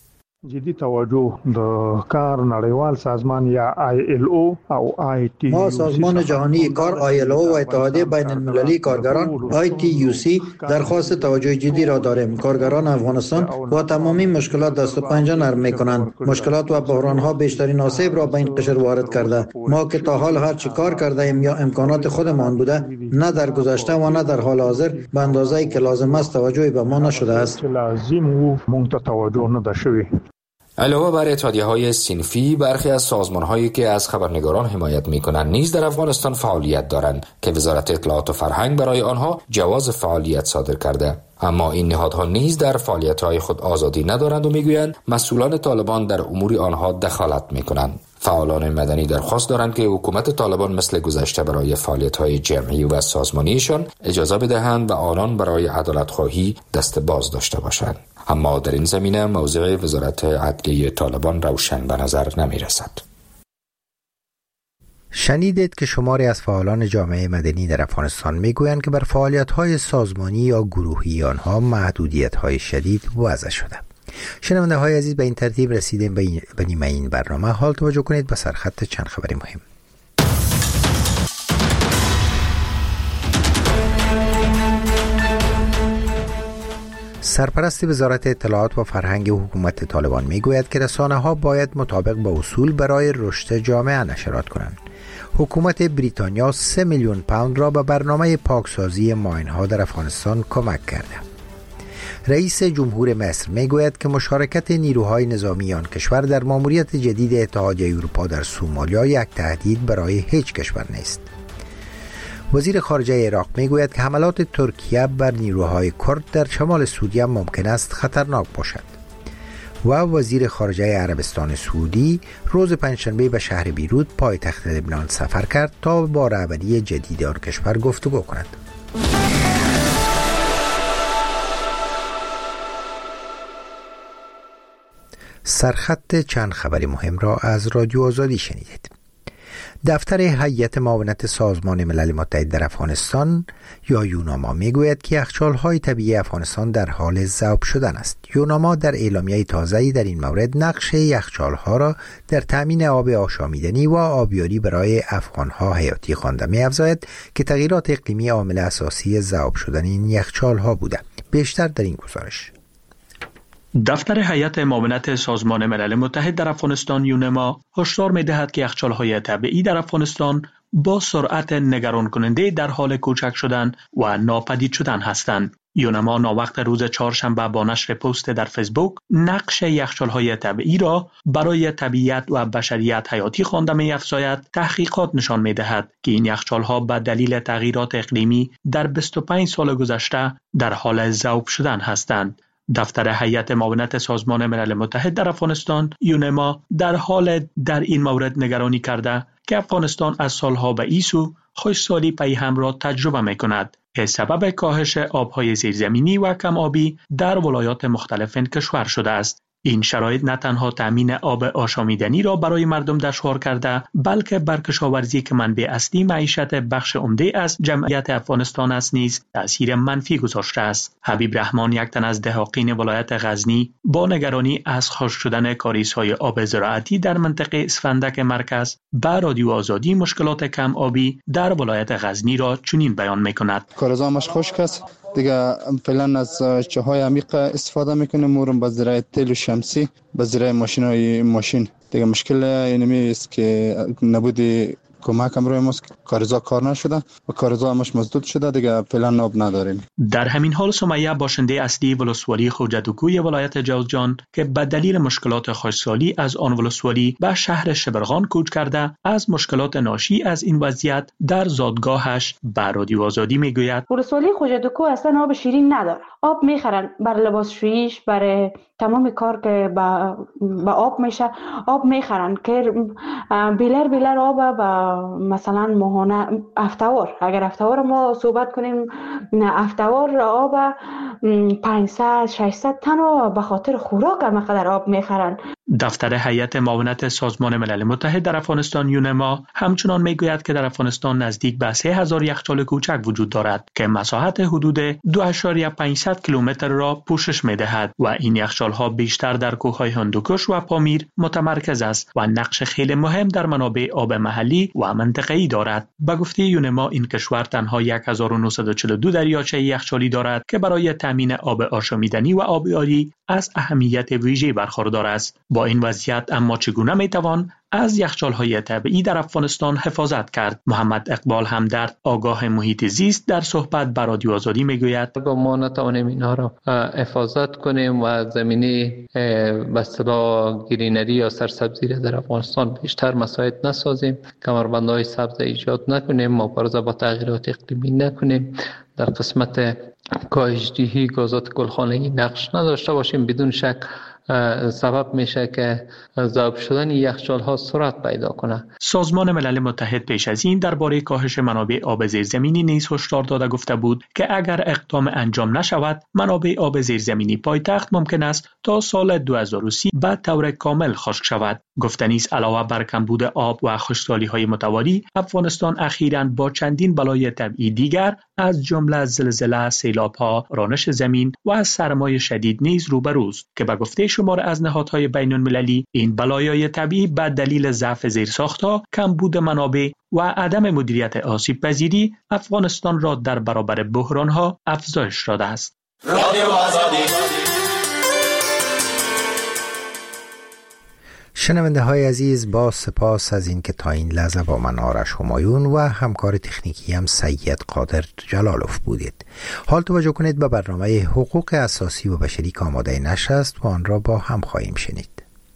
جدي توجه د کار نړیوال سازمان یا آی ال او او آی تی ما سازمان جهانی کار آی ال او و اتحادیه بین المللی کارگران آی تی یو سی درخواست توجه جدی را داریم. کارگران افغانستان با تمامی مشکلات دست و پنجه نرم می‌کنند. مشکلات و بحران‌ها بیشترین آسیب را به این قشر وارد کرده. ما که تا حال هر چی کار کرده ایم یا امکانات خودمان بوده، نه در گذشته و نه در حال حاضر به اندازه‌ای که لازم است توجهی به ما نشده است. لازم و مونږ توجه نه شوی. علاوه بر اتحادیه‌های صنفی، برخی از سازمان‌هایی که از خبرنگاران حمایت می‌کنند نیز در افغانستان فعالیت دارند که وزارت اطلاعات و فرهنگ برای آنها جواز فعالیت صادر کرده. اما این نهادها نیز در فعالیت‌های خود آزادی ندارند و می‌گویند مسئولان طالبان در امور آنها دخالت می‌کنند. فعالان مدنی درخواست دارند که حکومت طالبان مثل گذشته برای فعالیت‌های جمعی و سازمانیشان اجازه بدهند و آنان برای عدالت‌خواهی دست باز داشته باشند. اما در این زمینه موضع وزارت عدلیه طالبان روشن به نظر نمی رسد. شنیدید که شماری از فعالان جامعه مدنی در افغانستان میگویند که بر فعالیت‌های سازمانی یا گروهی آنها محدودیت‌های شدید وضع شده. شنونده های عزیز، به این ترتیب رسیدیم به نیمه این برنامه. حال توجه کنید به سرخط چند خبری مهم. سرپرست وزارت اطلاعات و فرهنگ حکومت طالبان میگوید که رسانه‌ها باید مطابق با اصول برای رشد جامعه نشرات کنند. حکومت بریتانیا سه میلیون پوند را به برنامه پاکسازی ماین‌ها در افغانستان کمک کرده. رئیس جمهور مصر میگوید که مشارکت نیروهای نظامی آن کشور در ماموریت جدید اتحادیه اروپا در سومالیا یک تهدید برای هیچ کشور نیست. وزیر خارجه عراق میگوید که حملات ترکیه بر نیروهای کرد در شمال سوریه ممکن است خطرناک باشد. و وزیر خارجه عربستان سعودی روز پنجشنبه به شهر بیروت پایتخت لبنان سفر کرد تا با رهبری جدید آن کشور گفتگو کند. سرخط چند خبری مهم را از رادیو آزادی شنیدید. دفتر هیئت معاونت سازمان ملل متحد در افغانستان یا یوناما میگوید که یخچال‌های طبیعی افغانستان در حال ذوب شدن است. یوناما در اعلامیه تازه‌ای در این مورد نقش یخچال‌ها را در تامین آب آشامیدنی و آبیاری برای افغان‌ها حیاتی خوانده. می‌افزاید که تغییرات اقلیمی عامل اساسی ذوب شدن این یخچال‌ها بوده. بیشتر در این گزارش. دفتر هیئت معاونت سازمان ملل متحد در افغانستان یونما هشدار می‌دهد که یخچال‌های طبیعی در افغانستان با سرعت نگران کننده در حال کوچک شدن و ناپدید شدن هستند. یونما ناوقت روز چهارشنبه با نشر پست در فیسبوک نقش یخچال‌های طبیعی را برای طبیعت و بشریت حیاتی خوانده می‌افزاید. تحقیقات نشان می‌دهد که این یخچال‌ها به دلیل تغییرات اقلیمی در بیست و پنج سال گذشته در حال ذوب شدن هستند. دفتر هیئت معاونت سازمان ملل متحد در افغانستان یونما در حال در این مورد نگرانی کرده که افغانستان از سالها به این سو خشکسالی پیهم را تجربه می‌کند که سبب کاهش آب‌های زیرزمینی و کم آبی در ولایات مختلف کشور شده است. این شرایط نه تنها تامین آب آشامیدنی را برای مردم دشوار کرده، بلکه بر کشاورزی که منبع اصلی معیشت بخش عمده از جمعیت افغانستان است نیز تأثیر منفی گذاشته است. حبیب رحمان، یک تن از دهاقین ولایت غزنی، با نگرانی از خشک شدن کاریزهای آب زراعتی در منطقه اسفندک مرکز به رادیو آزادی مشکلات کم آبی در ولایت غزنی را چنین بیان می‌کند. کارزامش خشک است. دیگه فعلا از چاهای عمیق استفاده میکنیم، مورم با زراعت تیل و شمسی، با زراعت ماشینای ماشین. دیگه مشکل اینمی است که نبودی کمک هم روی ماست، کارزا کار نشده و کارزا همش مسدود شده، دیگه فعلا آب نداریم. در همین حال سمیه، باشنده اصلی ولسوالی خوجدوکوی ولایت جوزجان که به دلیل مشکلات خشکسالی از آن ولسوالی به شهر شبرغان کوچ کرده، از مشکلات ناشی از این وضعیت در زادگاهش به رادیو آزادی میگوید ولسوالی خوجدوکو اصلا آب شیرین نداره. آب میخرن برای لباسشوییش، برای تمام کار که با, با آب میشه آب میخرن که بیلر بیلر آب با مثلا ماهانه افتوار، اگر افتوار ما صحبت کنیم، افتوار آب پانصد ششصد تن به خاطر خوراک هم قدر آب میخرن. دفتر هیئت معاونت سازمان ملل متحد در افغانستان یونما همچنان میگوید که در افغانستان نزدیک به سه هزار یخچال کوچک وجود دارد که مساحت حدود دو اعشاریه پانصد کیلومتر را پوشش می‌دهد و این یخچال‌ها بیشتر در کوه‌های هندوکش و پامیر متمرکز است و نقش خیلی مهم در منابع آب محلی و منطقه‌ای دارد. به گفته یونما این کشور تنها هزار و نهصد و چهل و دو دریاچه یخچالی دارد که برای تامین آب آشامیدنی و آبیاری از اهمیت ویژه برخوردار است. با این وضعیت اما چگونه میتوان از یخچال‌های طبیعی در افغانستان حفاظت کرد؟ محمد اقبال همدرد، آگاه محیط زیست، در صحبت با رادیو آزادی میگوید ما نتوانیم اینها را حفاظت کنیم و زمینه به اصطلاح گرینری یا سرسبزی را در افغانستان بیشتر مساعد نسازیم، کمربندهای سبز ایجاد نکنیم، مبارزه با تغییرات اقلیمی نکنیم، در قسمت کاهش‌دهی گازات گلخانه‌ای نقش نداشته باشیم. بدون شک سبب میشه که ذوب شدن یخچال ها سرعت پیدا کنه. سازمان ملل متحد پیش از این درباره کاهش منابع آب زیرزمینی نیز هشدار داده گفته بود که اگر اقدام انجام نشود منابع آب زیرزمینی پایتخت ممکن است تا سال دو هزار و سی به طور کامل خشک شود. گفته نیز علاوه بر کمبود آب و خشکسالی های متوالی، افغانستان اخیراً با چندین بلای طبیعی دیگر از جمله زلزله، سیلاب‌ها، رانش زمین و سرمای شدید نیز روبروست که به گفته شمار از نهادهای بین المللی این بلایای طبیعی به دلیل ضعف زیرساخت‌ها، کمبود منابع و عدم مدیریت آسیب پذیری افغانستان را در برابر بحران‌ها افزایش داده است. شنونده های عزیز، با سپاس از این که تا این لحظه با من آرش همایون و همکار تکنیکی هم سید قادر جلالوف بودید. حال توجه کنید به برنامه حقوق اساسی و بشری که آماده نشر است و آن را با هم خواهیم شنید.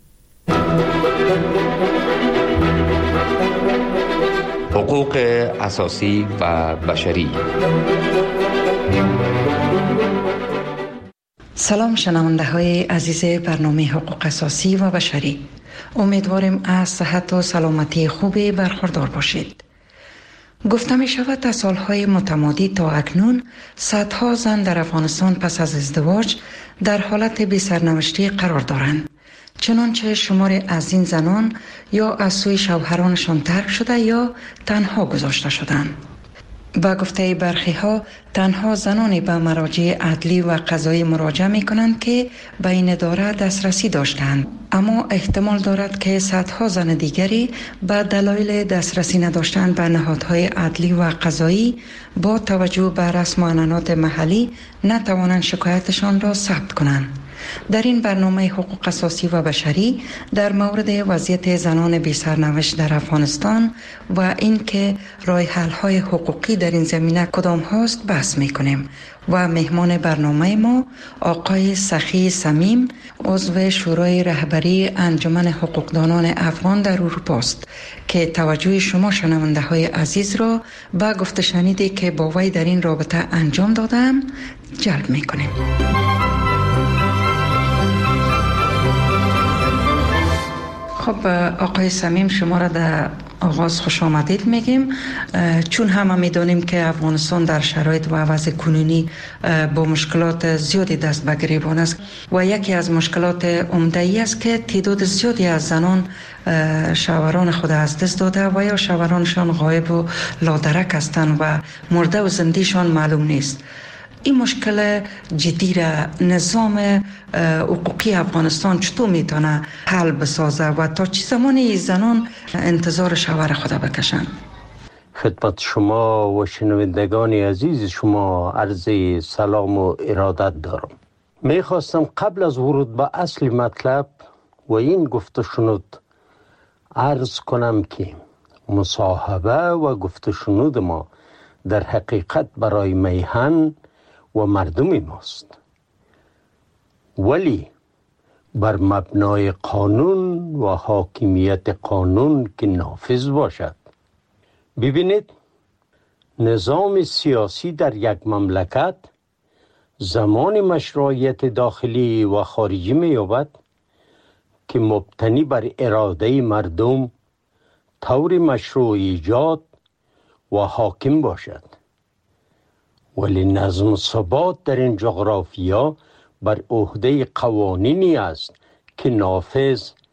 حقوق اساسی و بشری. سلام شنونده های عزیز برنامه حقوق اساسی و بشری، امیدواریم از صحت و سلامتی خوبی برخوردار باشید. گفته می شود از سالهای متمادی تا اکنون صدها زن در افغانستان پس از ازدواج در حالت بی سرنوشتی قرار دارند، چنانچه شماری از این زنان یا از سوی شوهرانشان ترک شده یا تنها گذاشته شدند. با گفته برخی ها تنها زنانی به مراجع عدلی و قضایی مراجعه می کنند که به این اداره دسترسی داشتند، اما احتمال دارد که صدها زن دیگری به دلایل دسترسی نداشتن به نهادهای عدلی و قضایی با توجه به رسم و عنعنات محلی نتوانند شکایتشان را ثبت کنند. در این برنامه حقوق اساسی و بشری در مورد وضعیت زنان بی سرنوشت در افغانستان و اینکه راه حل های حقوقی در این زمینه کدام هاست بحث میکنیم و مهمان برنامه ما آقای سخی صمیم، عضو شورای رهبری انجمن حقوقدانان افغان در اروپا است که توجه شما شنونده های عزیز را به گفته شنیدی که با وی در این رابطه انجام دادم جلب میکنیم. خب آقای صمیم، شما را در آغاز خوش آمدید میگیم، چون همه میدونیم که افغانستان در شرایط و وضع کنونی با مشکلات زیادی دست به گریبان است و یکی از مشکلات عمده ای است که تعداد زیادی از زنان شوهران خود از دست داده و یا شوهرانشان غایب و لادرک هستند و مرده و زندهشان معلوم نیست. این مشکل جدی را نظام حقوقی افغانستان چطور میتونه حل بسازه و تا چه زمانی زنان انتظار شوهر خدا بکشن؟ خدمت شما و شنوندگان عزیز شما عرض سلام و ارادت دارم. میخواستم قبل از ورود به اصل مطلب و این گفته شنود عرض کنم که مصاحبه و گفته شنود ما در حقیقت برای میهن و مردم ماست، ولی بر مبنای قانون و حاکمیت قانون که نافذ باشد. ببینید، نظام سیاسی در یک مملکت زمان مشروعیت داخلی و خارجی می یابد که مبتنی بر اراده مردم طور مشروع ایجاد و حاکم باشد، ولی نظم و ثبات در این جغرافیا بر عهده قوانینی است که نافذ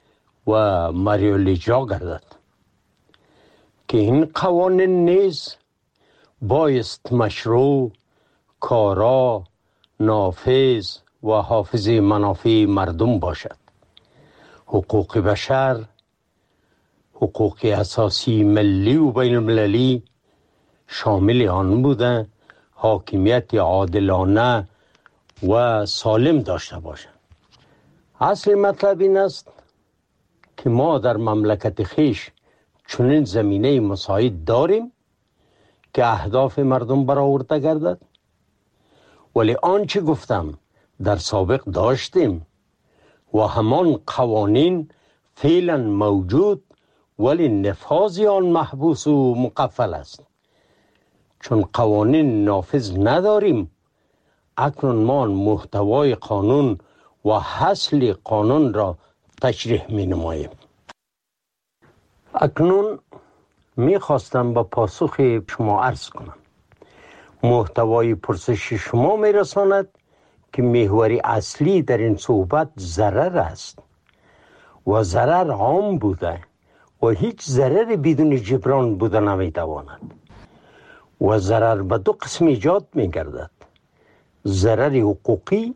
و مریولیجا گردد که این قوانین نیز بایست مشروع، کارا، نافذ و حافظ منافع مردم باشد. حقوق بشر، حقوق اساسی ملی و بین المللی شامل آن بوده حاکمیت عادلانه و سالم داشته باشد. اصل مطلب این است که ما در مملکت خیش چنین زمینه مساعد داریم که اهداف مردم برآورده گردد، ولی آنچه گفتم در سابق داشتیم و همان قوانین فعلا موجود، ولی نفاذ آن محبوس و مقفل است. چون قوانین نافذ نداریم، اکنون ما محتوای قانون و حاصل قانون را تشریح می نماییم. اکنون می خواستم با پاسخ شما عرض کنم. محتوای پرسش شما می رساند که محور اصلی در این صحبت ضرر است و ضرر عام بوده و هیچ ضرر بدون جبران بوده نمی تواند و ضرر به دو قسم ایجاد می گردد: ضرر حقوقی،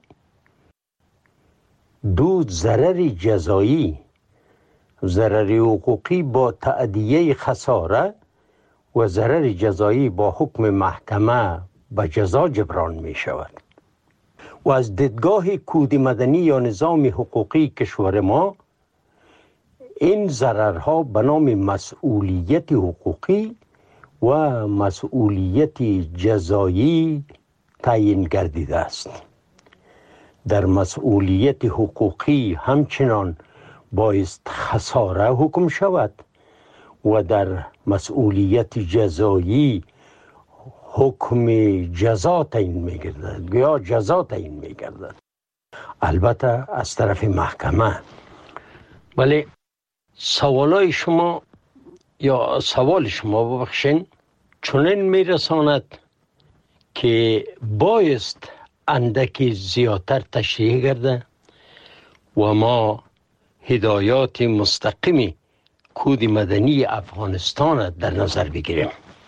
دو ضرر جزایی. ضرر حقوقی با تأدیه خساره و ضرر جزایی با حکم محکمه به جزا جبران می شود. و از دیدگاه کود مدنی یا نظام حقوقی کشور ما، این ضررها به نام مسئولیت حقوقی و مسئولیت جزایی تعیین گردیده است. در مسئولیت حقوقی همچنان بایست خساره حکم شود و در مسئولیت جزایی حکم جزا تعیین می گردد یا جزا تعیین می گردد، البته از طرف محکمه. ولی سوالای شما یا سوال شما ببخشین چنین می رساند که بایست اندکی زیادتر تشریح گرده و ما هدایات مستقیمی کود مدنی افغانستان در نظر بگیریم.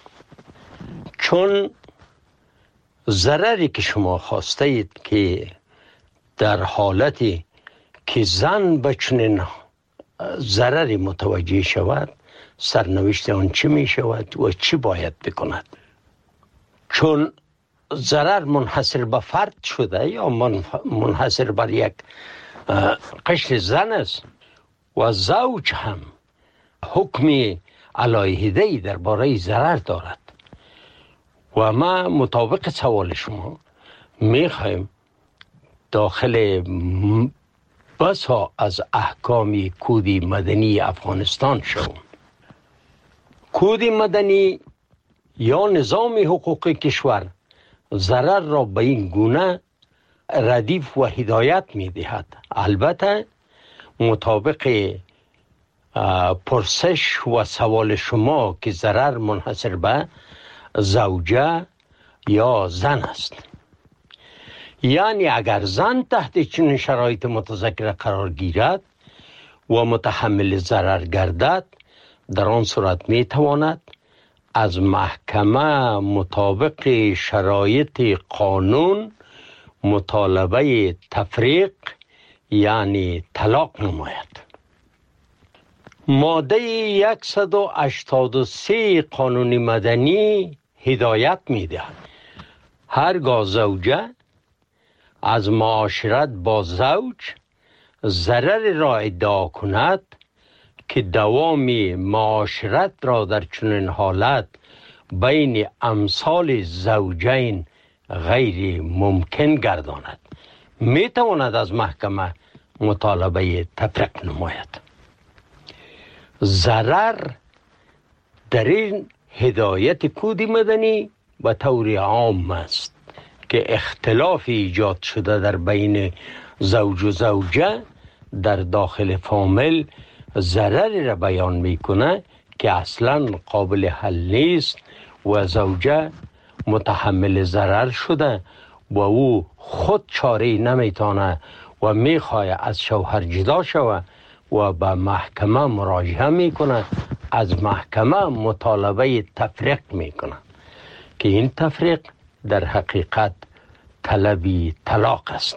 چون ضرری که شما خواسته اید که در حالتی که زن به چنین ضرری متوجه شود، سرنوشت آن چی می شود و چی باید بکند. چون ضرر منحصر به فرد شده یا منحصر بر یک قشر زن است و زوج هم حکم علیحده‌ای درباره ضرر دارد و ما مطابق سوال شما میخوایم داخل بسا از احکام کود مدنی افغانستان شویم. کود مدنی یا نظام حقوق کشور ضرر را به این گونه ردیف و هدایت می دهد. البته مطابق پرسش و سوال شما که ضرر منحصر به زوجه یا زن است، یعنی اگر زن تحت چنین شرایط متذکره قرار گیرد و متحمل ضرر گردد، در آن صورت می تواند از محکمه مطابق شرایط قانون مطالبه تفریق یعنی طلاق نماید. ماده صد و هشتاد و سه قانون مدنی هدایت می دهد هرگاه زوجه از معاشرت با زوج ضرر را ادعا کند که دوام معاشرت را در چنین حالت بین امثال زوجین غیر ممکن گرداند، می تواند از محکمه مطالبه تفریق نماید. ضرر در این هدایت کود مدنی به طور عام است که اختلاف ایجاد شده در بین زوج و زوجه در داخل فامیل ضرری را بیان میکنه که اصلا قابل حل نیست و زوجه متحمل ضرر شده و او خود چاره نمیتانه و میخواه از شوهر جدا شوه و به محکمه مراجعه میکنه، از محکمه مطالبه تفریق میکنه که این تفریق در حقیقت طلبی طلاق است.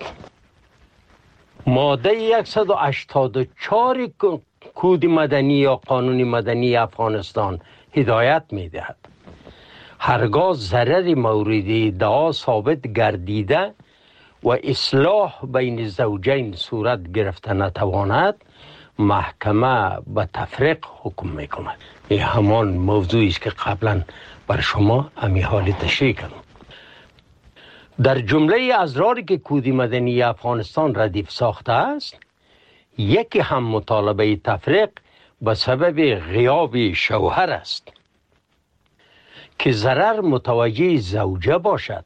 ماده صد و هشتاد و چهار کود مدنی یا قانون مدنی افغانستان هدایت میدهد هرگاه ضرر مورد ادعا ثابت گردیده و اصلاح بین زوجین صورت گرفته نتواند، محکمه به تفریق حکم میکند. این همان موضوعی است که قبلا بر شما امی حالی تشریح کردم. در جمله ازراری که کود مدنی افغانستان ردیف ساخته است، یکی هم مطالبه تفریق به سبب غیاب شوهر است که ضرر متوجه زوجه باشد.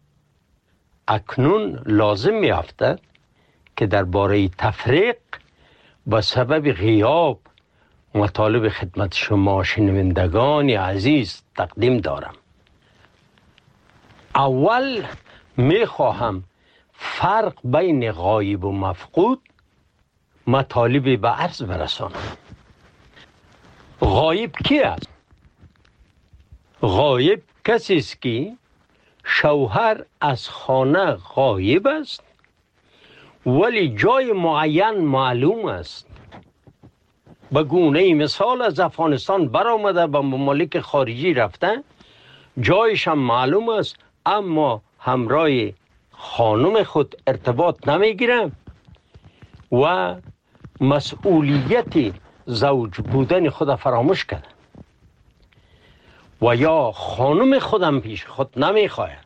اکنون لازم می افتد که درباره تفریق به سبب غیاب مطالب خدمت شما شنوندگان عزیز تقدیم دارم. اول می خواهم فرق بین غایب و مفقود مطالب به عرض برسانم. غایب کی است؟ غایب کسی است که شوهر از خانه غایب است ولی جای معین معلوم است. به گونه مثال از افغانستان برآمده به ممالک خارجی رفته، جایش هم معلوم است اما همراه خانم خود ارتباط نمیگیره و مسئولیت زوج بودن خود فراموش کرده و یا خانم خودم پیش خود نمیخواهد.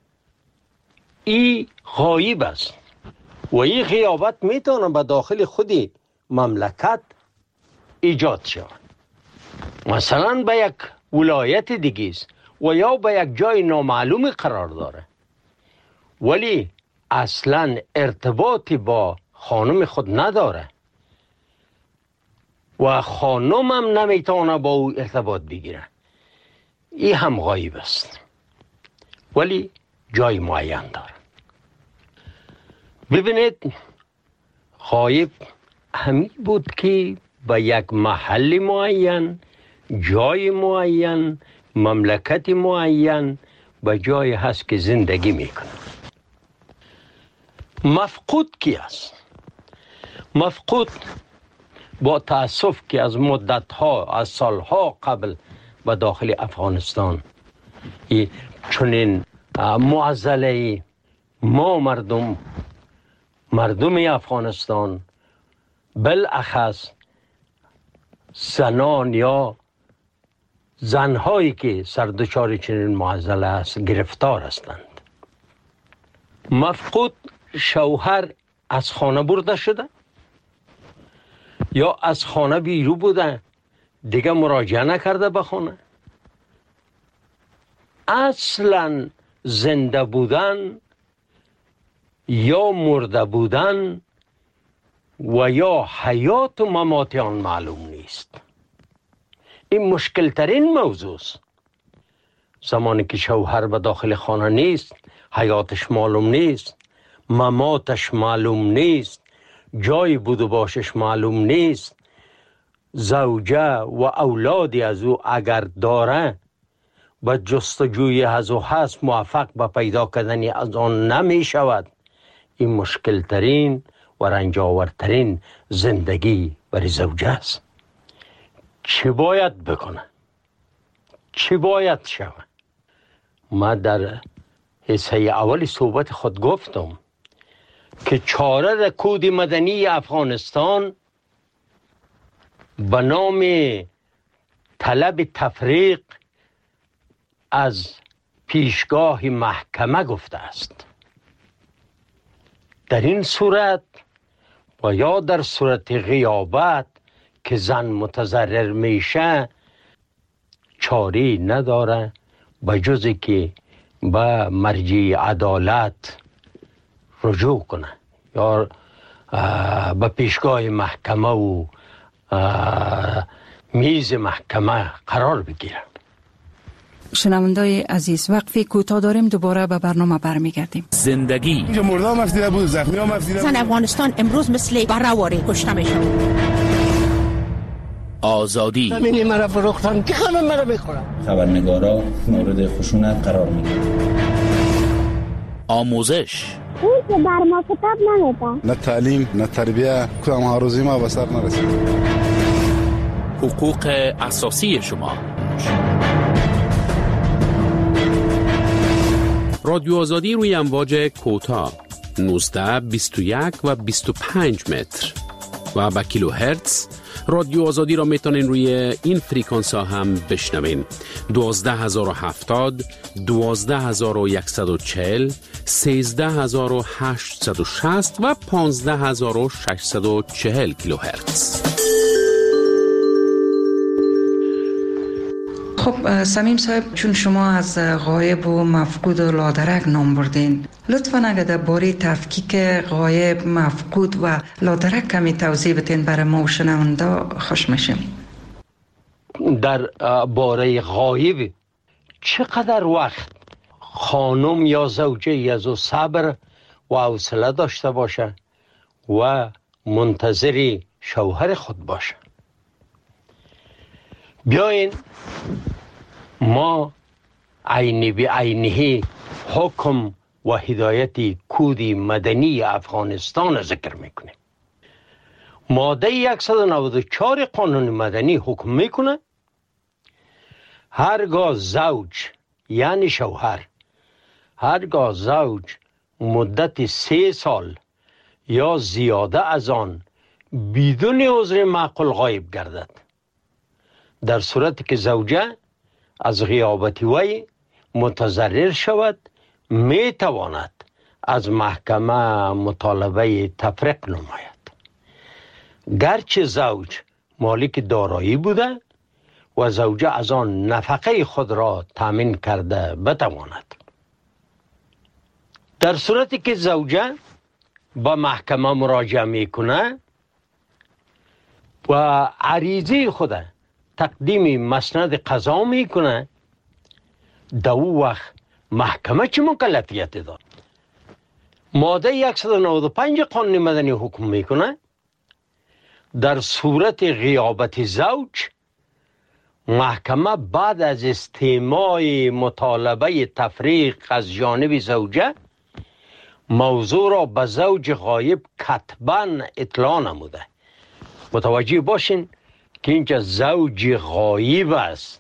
این غایب است و این غیابت میتونه به داخل خودی مملکت ایجاد شود. مثلا به یک ولایت دیگه است و یا به یک جای نامعلوم قرار داره ولی اصلا ارتباطی با خانم خود نداره و خانم هم نمیتونه با او ارتباط بگیره. این هم غایب است ولی جای معین داره. ببینید، غایب همین بود که به یک محل معین، جای معین، مملکت معین به جای هست که زندگی میکنه. مفقود کی است؟ مفقود با تأسف که از مدتها، از سالها قبل به داخل افغانستان چنین معضله ما مردم مردم افغانستان بالاخص زنان یا زنهایی که سردچار چنین معضله است گرفتار هستند. مفقود شوهر از خانه برده شده یا از خانه بیرو بوده، دیگه مراجعه نکرده به خانه. اصلا زنده بودن یا مرده بودن و یا حیات و ممات آن معلوم نیست. این مشکل ترین موضوع است. زمانی که شوهر به داخل خانه نیست، حیاتش معلوم نیست، مماتش معلوم نیست، جای بود و باشش معلوم نیست، زوجه و اولادی از او اگر داره به جستجوی از او هست موفق به پیدا کردن از آن نمی شود. این مشکل ترین و رنجاورترین زندگی برای زوجه است. چی باید بکنه؟ چی باید شود؟ ما در حصه اول صحبت خود گفتم که چاره کود مدنی افغانستان به نام طلب تفریق از پیشگاه محکمه گفته است. در این صورت و یا در صورت غیابت که زن متضرر میشه چاری نداره به جز که به مرجع عدالت رجوع کنه یا به پیشگاه محکمه و میز محکمه قرار بگیره. شنوندای عزیز، وقفی کوتاه داریم، دوباره به برنامه برمیگردیم. زندگی اینجا مردم افزیده بود، زخمی هم افزیده بود. زن افغانستان امروز مثل برهواری کشته میشن. آزادی. زمینی مرا فروختن که خانم مرا بخورم. خبرنگارا مورد خشونت قرار میگیرن. آموزش. اون که بر ما کتاب نمیدن. نه تعلیم نه تربیه کدام ها روزی ما به سر نرسید. حقوق اساسی شما. رادیو آزادی روی امواج کوتاه نوزده، بیست و یک و بیست و پنج متر و با کیلو هرتز. رادیو آزادی را میتونین روی این فریکانس ها هم بشنوین: دوازده هزار و هفتاد، دوازده هزار و صد و چهل، سیزده هزار و هشتصد و شصت و پانزده هزار و ششصد و چهل کیلو هرتز. خب سمیم صاحب، چون شما از غایب و مفقود و لادرک نام بردین، لطفاً اگر در باره تفکیک غایب، مفقود و لادرک کمی توضیح بتین برای ما و شنونده خوش میشیم. در باره غایب چقدر وقت خانم یا زوجه یزو صبر و حوصله داشته باشه و منتظر شوهر خود باشه. بیاین ما عینی به عینی حکم و هدایت کود مدنی افغانستان ذکر میکنه. ماده صد و نود و چهار قانون مدنی حکم میکنه هرگاه زوج یعنی شوهر هرگاه زوج مدت سه سال یا زیاده از آن بدون عذر معقول غایب گردد، در صورتی که زوجه از غیابت وی متضرر شود، می تواند از محکمه مطالبه تفریق نماید. گرچه زوج مالک دارایی بوده و زوجه از آن نفقه خود را تامین کرده بتواند. در صورتی که زوجه با محکمه مراجعه میکنه و عریضه خود تقدیم مسند قضا میکنه، در او وقت محکمه چه مکلفیت داد؟ ماده صد و نود و پنج قانون مدنی حکم میکنه در صورت غیابت زوج، محکمه بعد از استماع مطالبه تفریق از جانب زوجه موضوع را به زوج غایب کتباً اطلاع نموده. متوجه باشین که اینجا زوج غایب است،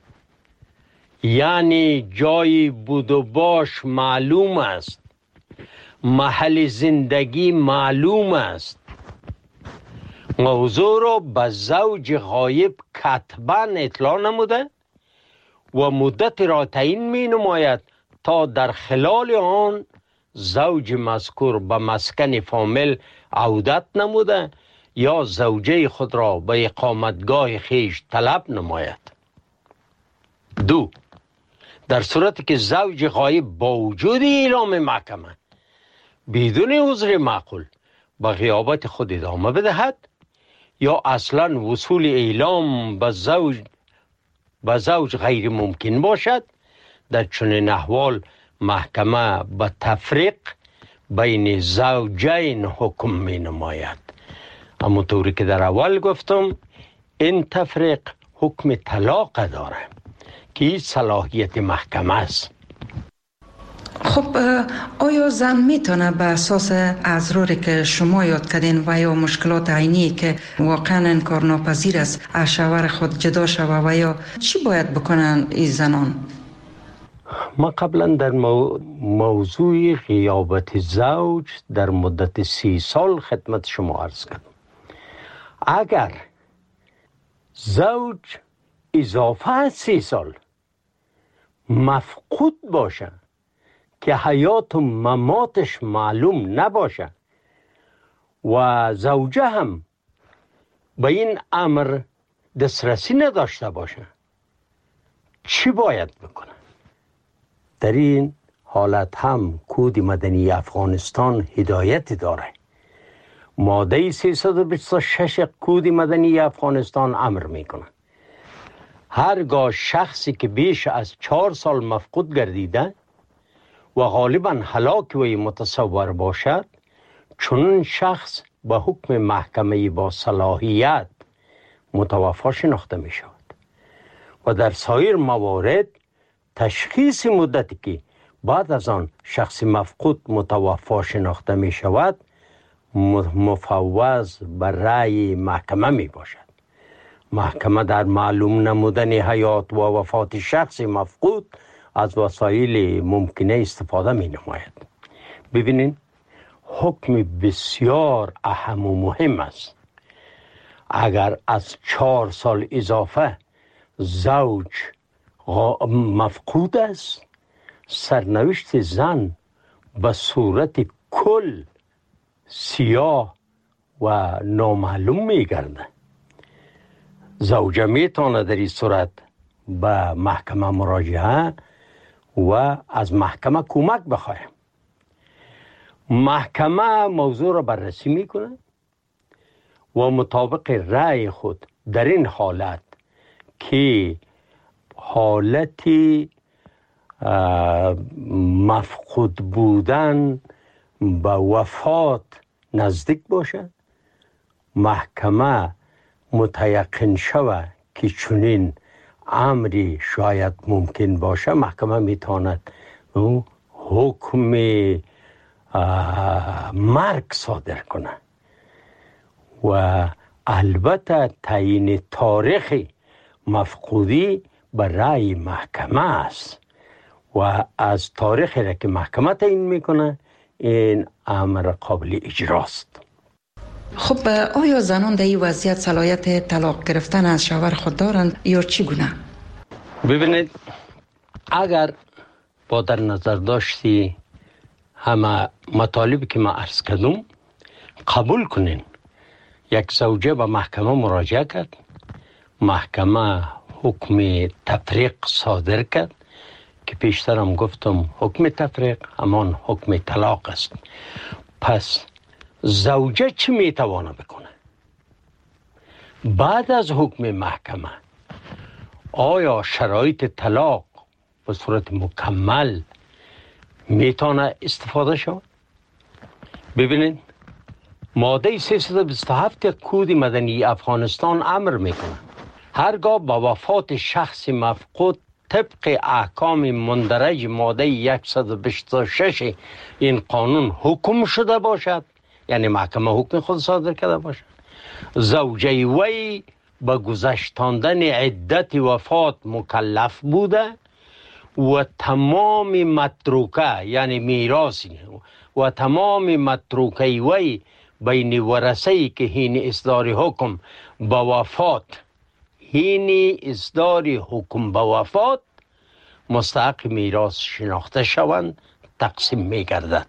یعنی جای بود و باش معلوم است، محل زندگی معلوم است. موضوع را به زوج غایب کتباً اطلاع نموده و مدت را تعیین می نماید تا در خلال آن زوج مذکور به مسکن فامیل عودت نموده یا زوجه خود را به اقامتگاه خیش طلب نماید. دو، در صورتی که زوج غایب با وجود اعلام محکمه بدون عذر معقول به غیابت خود ادامه بدهد یا اصلا وصول اعلام به زوج به زوج غیر ممکن باشد، در چنین احوال محکمه به تفریق بین زوجین حکم می نماید. اما طوری که در اول گفتم، این تفریق حکم طلاق داره که این صلاحیت محکمه است. خب آیا زن میتونه به اساس اضراری که شما یاد کردین و یا مشکلات عینی که واقعا انکارناپذیر است از شوهر خود جدا شوه و یا چی باید بکنن این زنان؟ ما قبلا در مو... موضوع غیابت زوج در مدت سی سال خدمت شما عرض کردم. اگر زوج اضافه از سی سال مفقود باشه که حیات و مماتش معلوم نباشه و زوجه هم به این امر دسترسی نداشته باشه، چی باید بکنه؟ در این حالت هم کود مدنی افغانستان هدایت داره. ماده سیصد و بیست و شش کود مدنی افغانستان امر میکنه هرگاه شخصی که بیش از چهار سال مفقود گردیده و غالبا هلاک وی متصور باشد، چون شخص به حکم محکمه با صلاحیت متوفا شناخته می شود و در سایر موارد تشخیص مدتی که بعد از آن شخص مفقود متوفا شناخته می شود مفوض بر رأی محکمه می باشد. محکمه در معلوم نمودن حیات و وفات شخص مفقود از وسایل ممکنه استفاده می نماید. ببینید حکم بسیار اهم و مهم است. اگر از چهار سال اضافه زوج مفقود است، سرنوشت زن به صورت کل سیاه و نامعلوم می گرده. زوجه می تواند در این صورت به محکمه مراجعه و از محکمه کمک بخواهد. محکمه موضوع را بررسی می کند و مطابق رأی خود در این حالت که حالت مفقود بودن به وفات نزدیک باشد، محکمه متیقن شود که چنین امری شاید ممکن باشه، محکمه میتواند حکم مرگ صادر کنه و البته تعیین تاریخ مفقودی به رأی محکمه است و از تاریخی را که محکمه تعیین میکنه این امر قابل اجراست. خب آیا زنان در این وضعیت صلاحیت طلاق گرفتن از شوهر خود دارند یا چگونه؟ ببینید اگر با در نظر داشتی همه مطالبی که ما عرض کردم قبول کنین، یک زوجه به محکمه مراجعه کرد، محکمه حکم تفریق صادر کرد که پیشترم گفتم حکم تفریق همان حکم طلاق است. پس زوجه چی میتوانه بکنه؟ بعد از حکم محکمه آیا شرایط طلاق به صورت مکمل میتونه استفاده شود؟ ببینید ماده سیصد و بیست و هفت کود مدنی افغانستان امر میکنه هرگاه با وفات شخص مفقود طبق احکام مندرج ماده صد و بیست و شش این قانون حکم شده باشد، یعنی محکمه حکم خود صادر کرده باشد، زوجه وی به گذشتاندن عدت وفات مکلف بوده و تمام متروکه یعنی میراثی و تمام متروکه وی بین ورثه‌ای که هین اصدار حکم به وفات هین اصدار حکم به وفات مستحق میراث شناخته شوند تقسیم می گردد.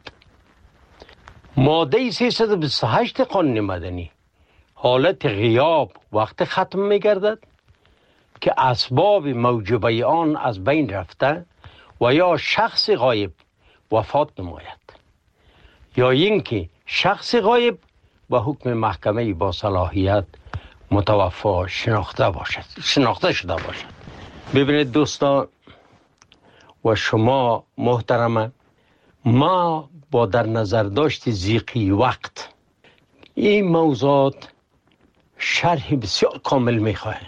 ماده سیصد و بیست و هشت قانون مدنی حالت غیاب وقت ختم می گردد که اسباب موجبه آن از بین رفته و یا شخص غایب وفات نماید یا اینکه شخص غایب به حکم محکمه با صلاحیت متوفا شناخته باشد شناخته شده باشد. ببینید دوستان و شما محترمه، ما با در نظر داشت ضیقی وقت این موضوعات شرح بسیار کامل میخواهیم.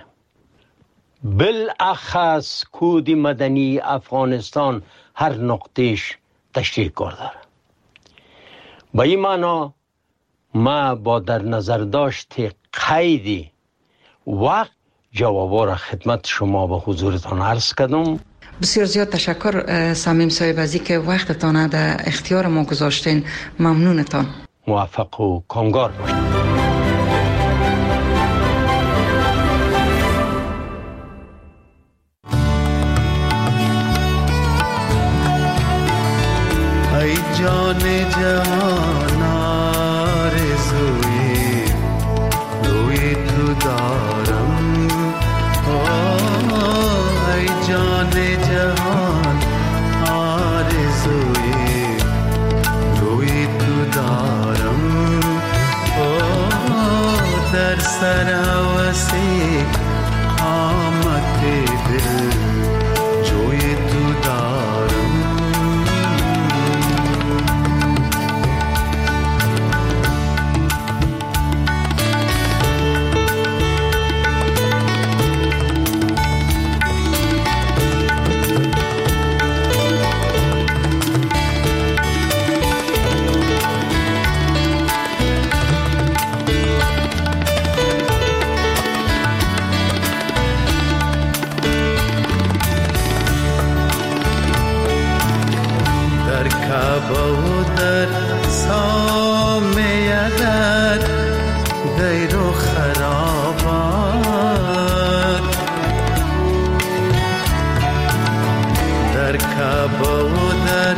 بالاخص کود مدنی افغانستان هر نقطهش تشریح کار داره. با این معنا ما با در نظر داشت قید وقت جوابا را خدمت شما به حضورتان عرض کردم. بسیار زیاد تشکر صمیم صاحب از اینکه وقتتان در اختیار ما گذاشتین. ممنونتان. موفق و کامگار باشید. ای جان جهان آرزوی روی تو دارم، ای جان جهان آرزوی روی تو دارم، در سر هوسی قامت دل جوی تو دارم. شب و در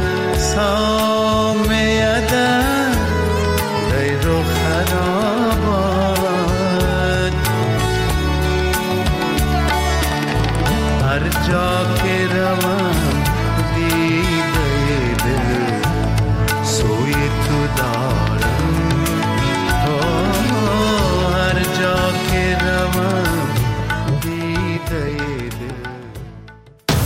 سامیدن غیر و خرابات هر جا که روان